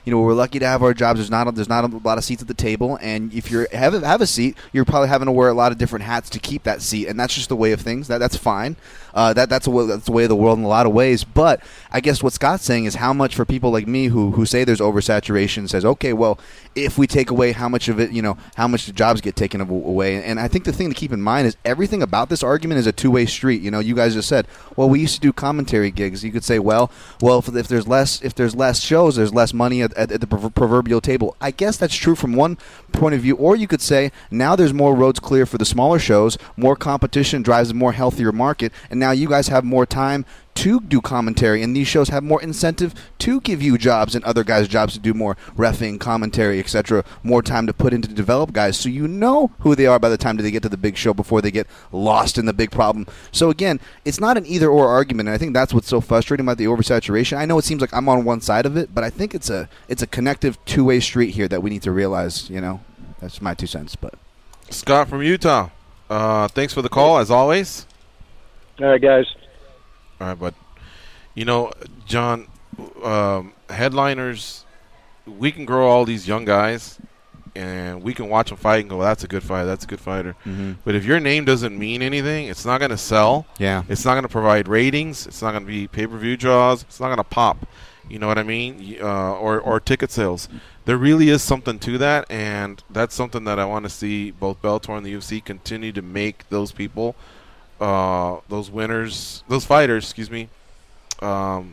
you know, we're lucky to have our jobs. There's not a, there's not a lot of seats at the table, and if you have a, have a seat, you're probably having to wear a lot of different hats to keep that seat, and that's just the way of things. That that's fine. Uh, that that's, a, that's the way of the world in a lot of ways. But I guess what Scott's saying is how much for people like me who who say there's oversaturation says, okay, well, if we take away how much of it, you know, how much the jobs get taken away. And I think the thing to keep in mind is everything about this argument is a two-way street. You know, you guys just said, well, we used to do commentary gigs. You could say, well, well, if, if there's less if there's less shows, there's less money at, at, at the proverbial table. I guess that's true from one point of view. Or you could say now there's more roads clear for the smaller shows, more competition drives a more healthier market, and now you guys have more time to do commentary, and these shows have more incentive to give you jobs and other guys jobs to do more reffing, commentary, et cetera. More time to put into develop guys, so you know who they are by the time they get to the big show before they get lost in the big problem. So again, it's not an either-or argument, and I think that's what's so frustrating about the oversaturation. I know it seems like I'm on one side of it, but I think it's a it's a connective two-way street here that we need to realize. You know, that's my two cents. But Scott from Utah, uh, thanks for the call as always. All right, guys. All right, but, you know, John, um, headliners, we can grow all these young guys, and we can watch them fight and go, that's a good fighter, that's a good fighter. Mm-hmm. But if your name doesn't mean anything, it's not going to sell. Yeah. It's not going to provide ratings. It's not going to be pay-per-view draws. It's not going to pop. You know what I mean? Uh, or, or ticket sales. There really is something to that, and that's something that I want to see both Bellator and the U F C continue to make those people – Uh, those winners, those fighters, excuse me, um,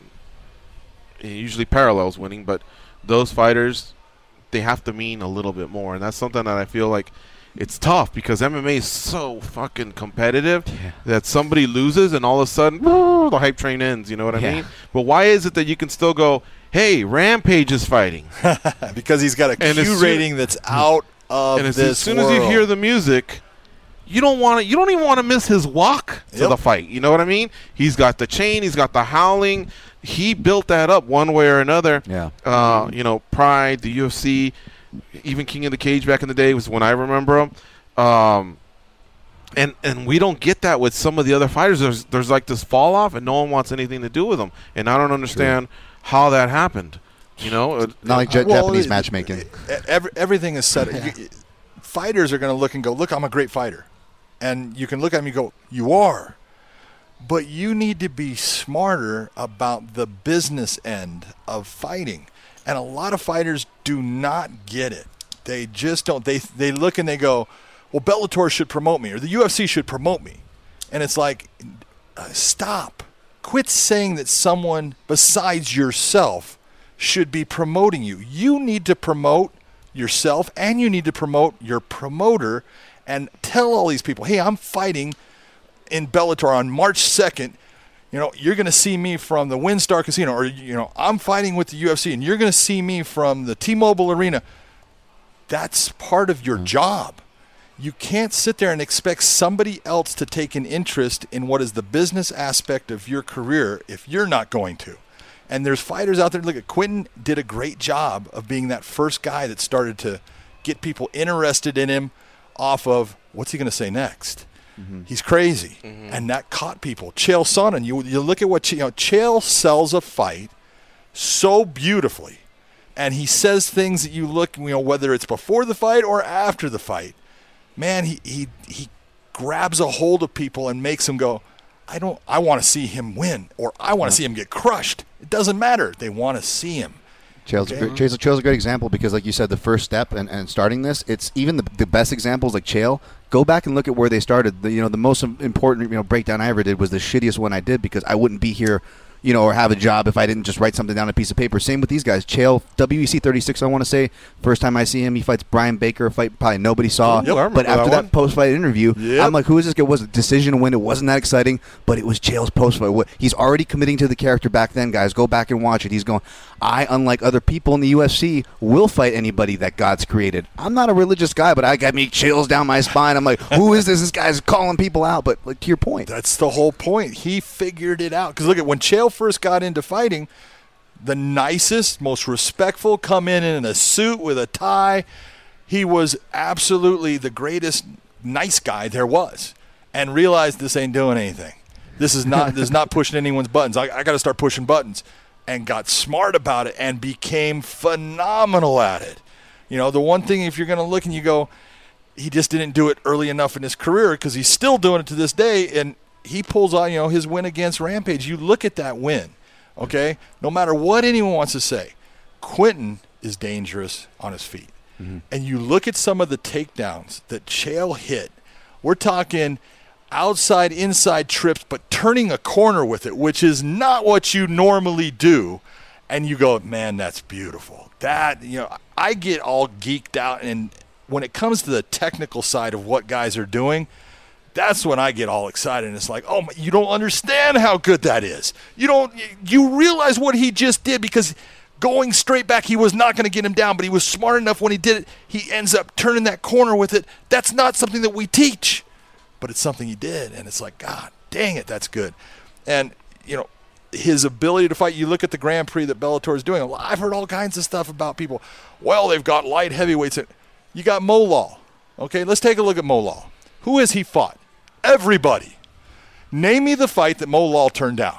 it usually parallels winning, but those fighters, they have to mean a little bit more, and that's something that I feel like it's tough because M M A is so fucking competitive yeah. that somebody loses and all of a sudden woo, the hype train ends. You know what I Yeah. mean? But why is it that you can still go, hey, Rampage is fighting? Because he's got a And Q as soon- rating that's out of and as, this as soon world. as you hear the music, you don't want to. You don't even want to miss his walk to Yep. the fight. You know what I mean? He's got the chain. He's got the howling. He built that up one way or another. Yeah. Uh, you know, Pride, the U F C, even King of the Cage back in the day was when I remember him. Um, and and we don't get that with some of the other fighters. There's there's like this fall off, and no one wants anything to do with them. And I don't understand how that happened. You know, Not like Ja- Well, Japanese it- matchmaking. Every, everything is set. you- fighters are going to look and go, look, I'm a great fighter. And you can look at me and go, you are. But you need to be smarter about the business end of fighting. And a lot of fighters do not get it. They just don't. They they look and they go, well, Bellator should promote me or the U F C should promote me. And it's like, uh, stop. Quit saying that someone besides yourself should be promoting you. You need to promote yourself and you need to promote your promoter and tell all these people, hey, I'm fighting in Bellator on March second. You know, you're going to see me from the WinStar Casino, or, you know, I'm fighting with the U F C and you're going to see me from the T-Mobile Arena. That's part of your job. You can't sit there and expect somebody else to take an interest in what is the business aspect of your career if you're not going to. And there's fighters out there. Look at Quentin did a great job of being that first guy that started to get people interested in him off of what's he going to say next. Mm-hmm. He's crazy, mm-hmm. and that caught people. Chael Sonnen, you you look at what you know. Chael sells a fight so beautifully, and he says things that you look, you know, whether it's before the fight or after the fight. Man, he he he grabs a hold of people and makes them go, I don't. I want to see him win, or I want to see him get crushed. It doesn't matter. They want to see him. Chael's, Okay. a, great, Chael's, Chael's a great example because, like you said, the first step and, and starting this, it's even the, the best examples like Chael. Go back and look at where they started. The, you know, the most important you know breakdown I ever did was the shittiest one I did because I wouldn't be here, you know, or have a job if I didn't just write something down on a piece of paper. Same with these guys. Chael, W E C thirty-six, I want to say. First time I see him, he fights Brian Baker, a fight probably nobody saw. Yep, I remember but after that that, one. post-fight interview, Yep. I'm like, who is this guy? It was a decision win. It wasn't that exciting, but it was Chael's post-fight. What- He's already committing to the character back then, guys. Go back and watch it. He's going, I, unlike other people in the U F C, will fight anybody that God's created. I'm not a religious guy, but I got me chills down my spine. I'm like, who is this? This guy's calling people out. But like to your point, That's the whole point. He figured it out. Because look at when Chael first got into fighting, the nicest, most respectful, come in in a suit with a tie. He was absolutely the greatest nice guy there was, and realized this ain't doing anything. This is not this is not pushing anyone's buttons. I, I got to start pushing buttons. and got smart about it and became phenomenal at it. You know, the one thing, if you're going to look and you go, he just didn't do it early enough in his career, because he's still doing it to this day, and he pulls out, you know, his win against Rampage. You look at that win, okay? No matter what anyone wants to say, Quentin is dangerous on his feet. Mm-hmm. And you look at some of the takedowns that Chael hit. We're talking outside, inside trips, but turning a corner with it, which is not what you normally do. And you go, man, that's beautiful. That, you know, I get all geeked out, and when it comes to the technical side of what guys are doing, that's when I get all excited. And it's like, oh, you don't understand how good that is. You don't, you realize what he just did, because going straight back, he was not going to get him down, but he was smart enough when he did it. He ends up turning that corner with it. That's not something that we teach, but it's something he did. And it's like, God dang it, that's good. And, you know, his ability to fight, you look at the Grand Prix that Bellator is doing. I've heard all kinds of stuff about people. Well, they've got light heavyweights. You got Mo Law. Okay, let's take a look at Mo Law. Who has he fought? Everybody. Name me the fight that Mo Law turned down.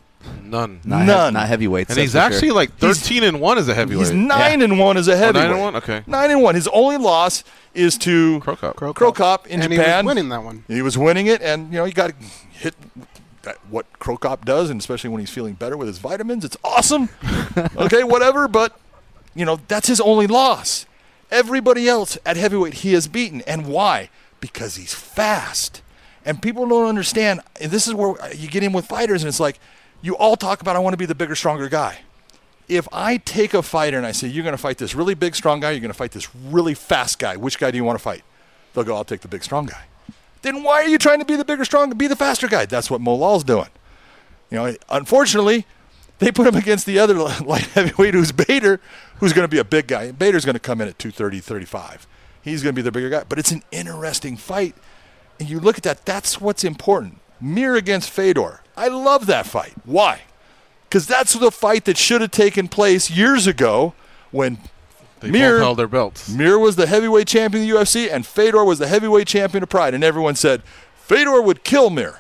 None. Not None. He- not heavyweights. And that's he's for actually sure. like thirteen and one as a heavyweight. He's nine and one as a heavyweight. Oh, nine and one? Okay. Nine and one. His only loss is to Crow Cop. Crow Crow Cop. Cop in And Japan. he was winning that one. He was winning it, and you know he got hit. That, what Crow Cop does, and especially when he's feeling better with his vitamins, it's awesome. Okay, whatever. But you know that's his only loss. Everybody else at heavyweight he has beaten, and why? Because he's fast. And people don't understand. And this is where you get in with fighters, and it's like you all talk about, I want to be the bigger, stronger guy. If I take a fighter and I say, you're going to fight this really big, strong guy, you're going to fight this really fast guy, which guy do you want to fight? They'll go, I'll take the big, strong guy. Then why are you trying to be the bigger, stronger, be the faster guy? That's what Mo Law's doing. You know, unfortunately, they put him against the other light heavyweight, who's Bader, who's going to be a big guy. Bader's going to come in at two thirty, thirty-five. He's going to be the bigger guy. But it's an interesting fight. And you look at that, that's what's important. Mir against Fedor. I love that fight. Why? Because that's the fight that should have taken place years ago when They Mir both held their belts. Mir was the heavyweight champion of the U F C, and Fedor was the heavyweight champion of Pride. And everyone said, Fedor would kill Mir.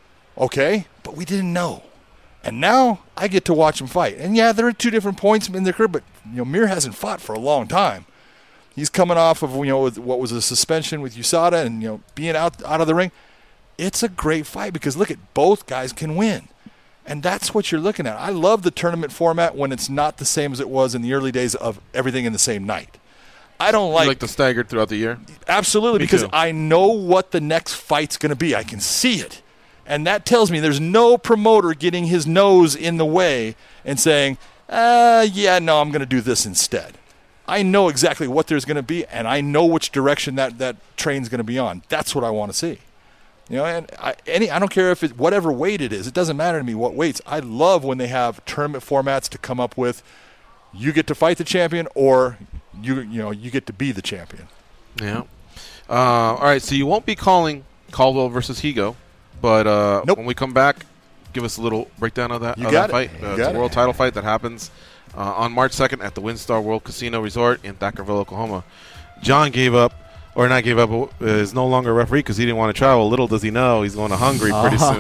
Okay, but we didn't know. And now I get to watch him fight. And yeah, they're at two different points in their career, but you know, Mir hasn't fought for a long time. He's coming off of, you know, what was a suspension with U S A D A and, you know, being out out of the ring. It's a great fight because, look, at both guys can win. And that's what you're looking at. I love the tournament format when it's not the same as it was in the early days of everything in the same night. I don't like, You like the staggered throughout the year? Absolutely, Me because too. I know what the next fight's going to be. I can see it. And that tells me there's no promoter getting his nose in the way and saying, uh, yeah, no, I'm going to do this instead. I know exactly what there's going to be, and I know which direction that, that train's going to be on. That's what I want to see. You know, and I, any I don't care if it whatever weight it is. It doesn't matter to me what weights. I love when they have tournament formats to come up with. You get to fight the champion, or you you know you get to be the champion. Yeah. Uh, all right, so you won't be calling Caldwell versus Higo, but uh, nope. when we come back, give us a little breakdown of that, You of got that it. fight. You Uh, got it's a it. world title fight that happens uh, on March second at the WinStar World Casino Resort in Thackerville, Oklahoma. John gave up, or not gave up, uh, is no longer a referee because he didn't want to travel. Little does he know he's going to Hungary pretty soon.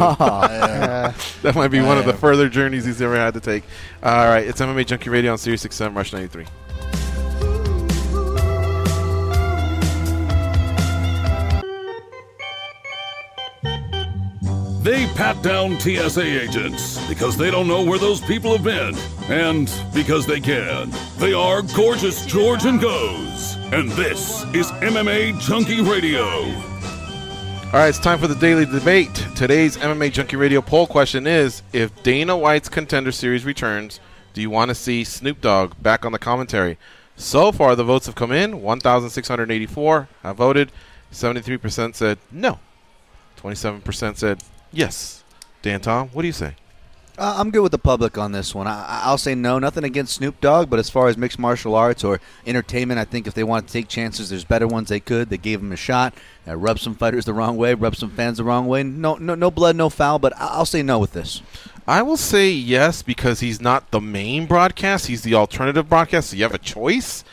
Yeah. That might be one of the Yeah. further journeys he's ever had to take. All right, it's M M A Junkie Radio on Sirius X M, Rush ninety-three. They pat down T S A agents because they don't know where those people have been, and because they can. They are Gorgeous George and Goes, and this is M M A Junkie Radio. All right, it's time for the daily debate. Today's M M A Junkie Radio poll question is, if Dana White's Contender Series returns, do you want to see Snoop Dogg back on the commentary? So far, the votes have come in. one thousand six hundred eighty-four have voted. seventy-three percent said no. twenty-seven percent said yes. Dan Tom, what do you say? Uh, I'm good with the public on this one. I, I'll say no. Nothing against Snoop Dogg, but as far as mixed martial arts or entertainment, I think if they want to take chances, there's better ones they could. They gave him a shot. Uh, rub some fighters the wrong way, rub some fans the wrong way. No, no, no blood, no foul. But I- I'll say no with this. I will say yes because he's not the main broadcast. He's the alternative broadcast, so you have a choice.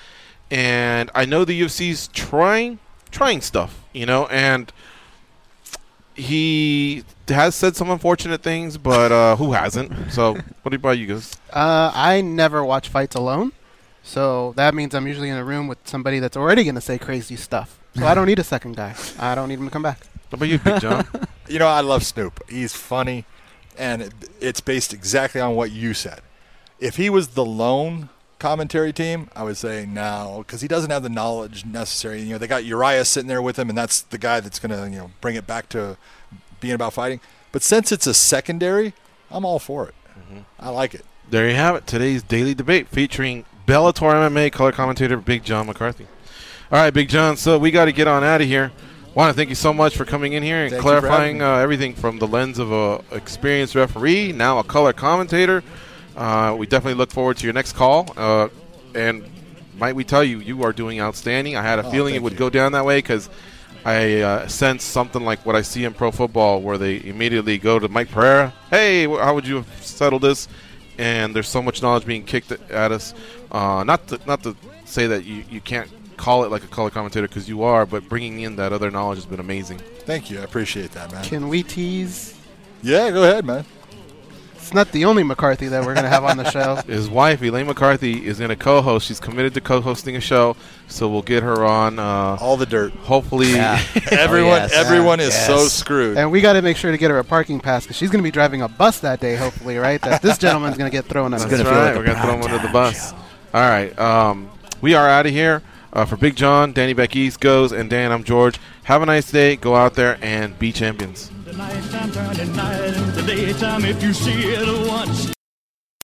And I know the U F C's trying, trying stuff, you know, and he has said some unfortunate things, but uh, who hasn't? So what about you guys? Uh, I never watch fights alone, so that means I'm usually in a room with somebody that's already going to say crazy stuff. So I don't need a second guy. I don't need him to come back. What about you, Big John? You know, I love Snoop. He's funny, and it, it's based exactly on what you said. If he was the lone commentary team, I would say no, because he doesn't have the knowledge necessary. You know, they got Uriah sitting there with him, and that's the guy that's going to, you know, bring it back to being about fighting. But since it's a secondary, I'm all for it. Mm-hmm. I like it. There you have it. Today's daily debate featuring Bellator M M A color commentator Big John McCarthy. All right, Big John. So we got to get on out of here. Want to thank you so much for coming in here and Thank clarifying uh, everything from the lens of a experienced referee, now a color commentator. Uh, we definitely look forward to your next call. Uh, and might we tell you, you are doing outstanding. I had a Oh, feeling it would you. go down that way because I uh, sense something like what I see in pro football where they immediately go to Mike Pereira. Hey, wh- how would you have settled this? And there's so much knowledge being kicked at us. Uh, not to, not to say that you, you can't call it like a color commentator because you are, but bringing in that other knowledge has been amazing. Thank you. I appreciate that, man. Can we tease? Yeah, go ahead, man. It's not the only McCarthy that we're going to have on the show. His wife, Elaine McCarthy, is going to co-host. She's committed to co-hosting a show, so we'll get her on. Uh, All the dirt. Hopefully. Yeah. everyone Oh, yes. everyone is Yes. so screwed. And we got to make sure to get her a parking pass because she's going to be driving a bus that day, hopefully, right? That this gentleman's going to get thrown under. That's gonna feel right. like a We're going to throw him prime under the time bus. show. All right. Um, we are out of here. Uh, for Big John, Danny Beckys, Goes, and Dan, I'm George. Have a nice day. Go out there and be champions. The nighttime turning night into daytime if you see it once.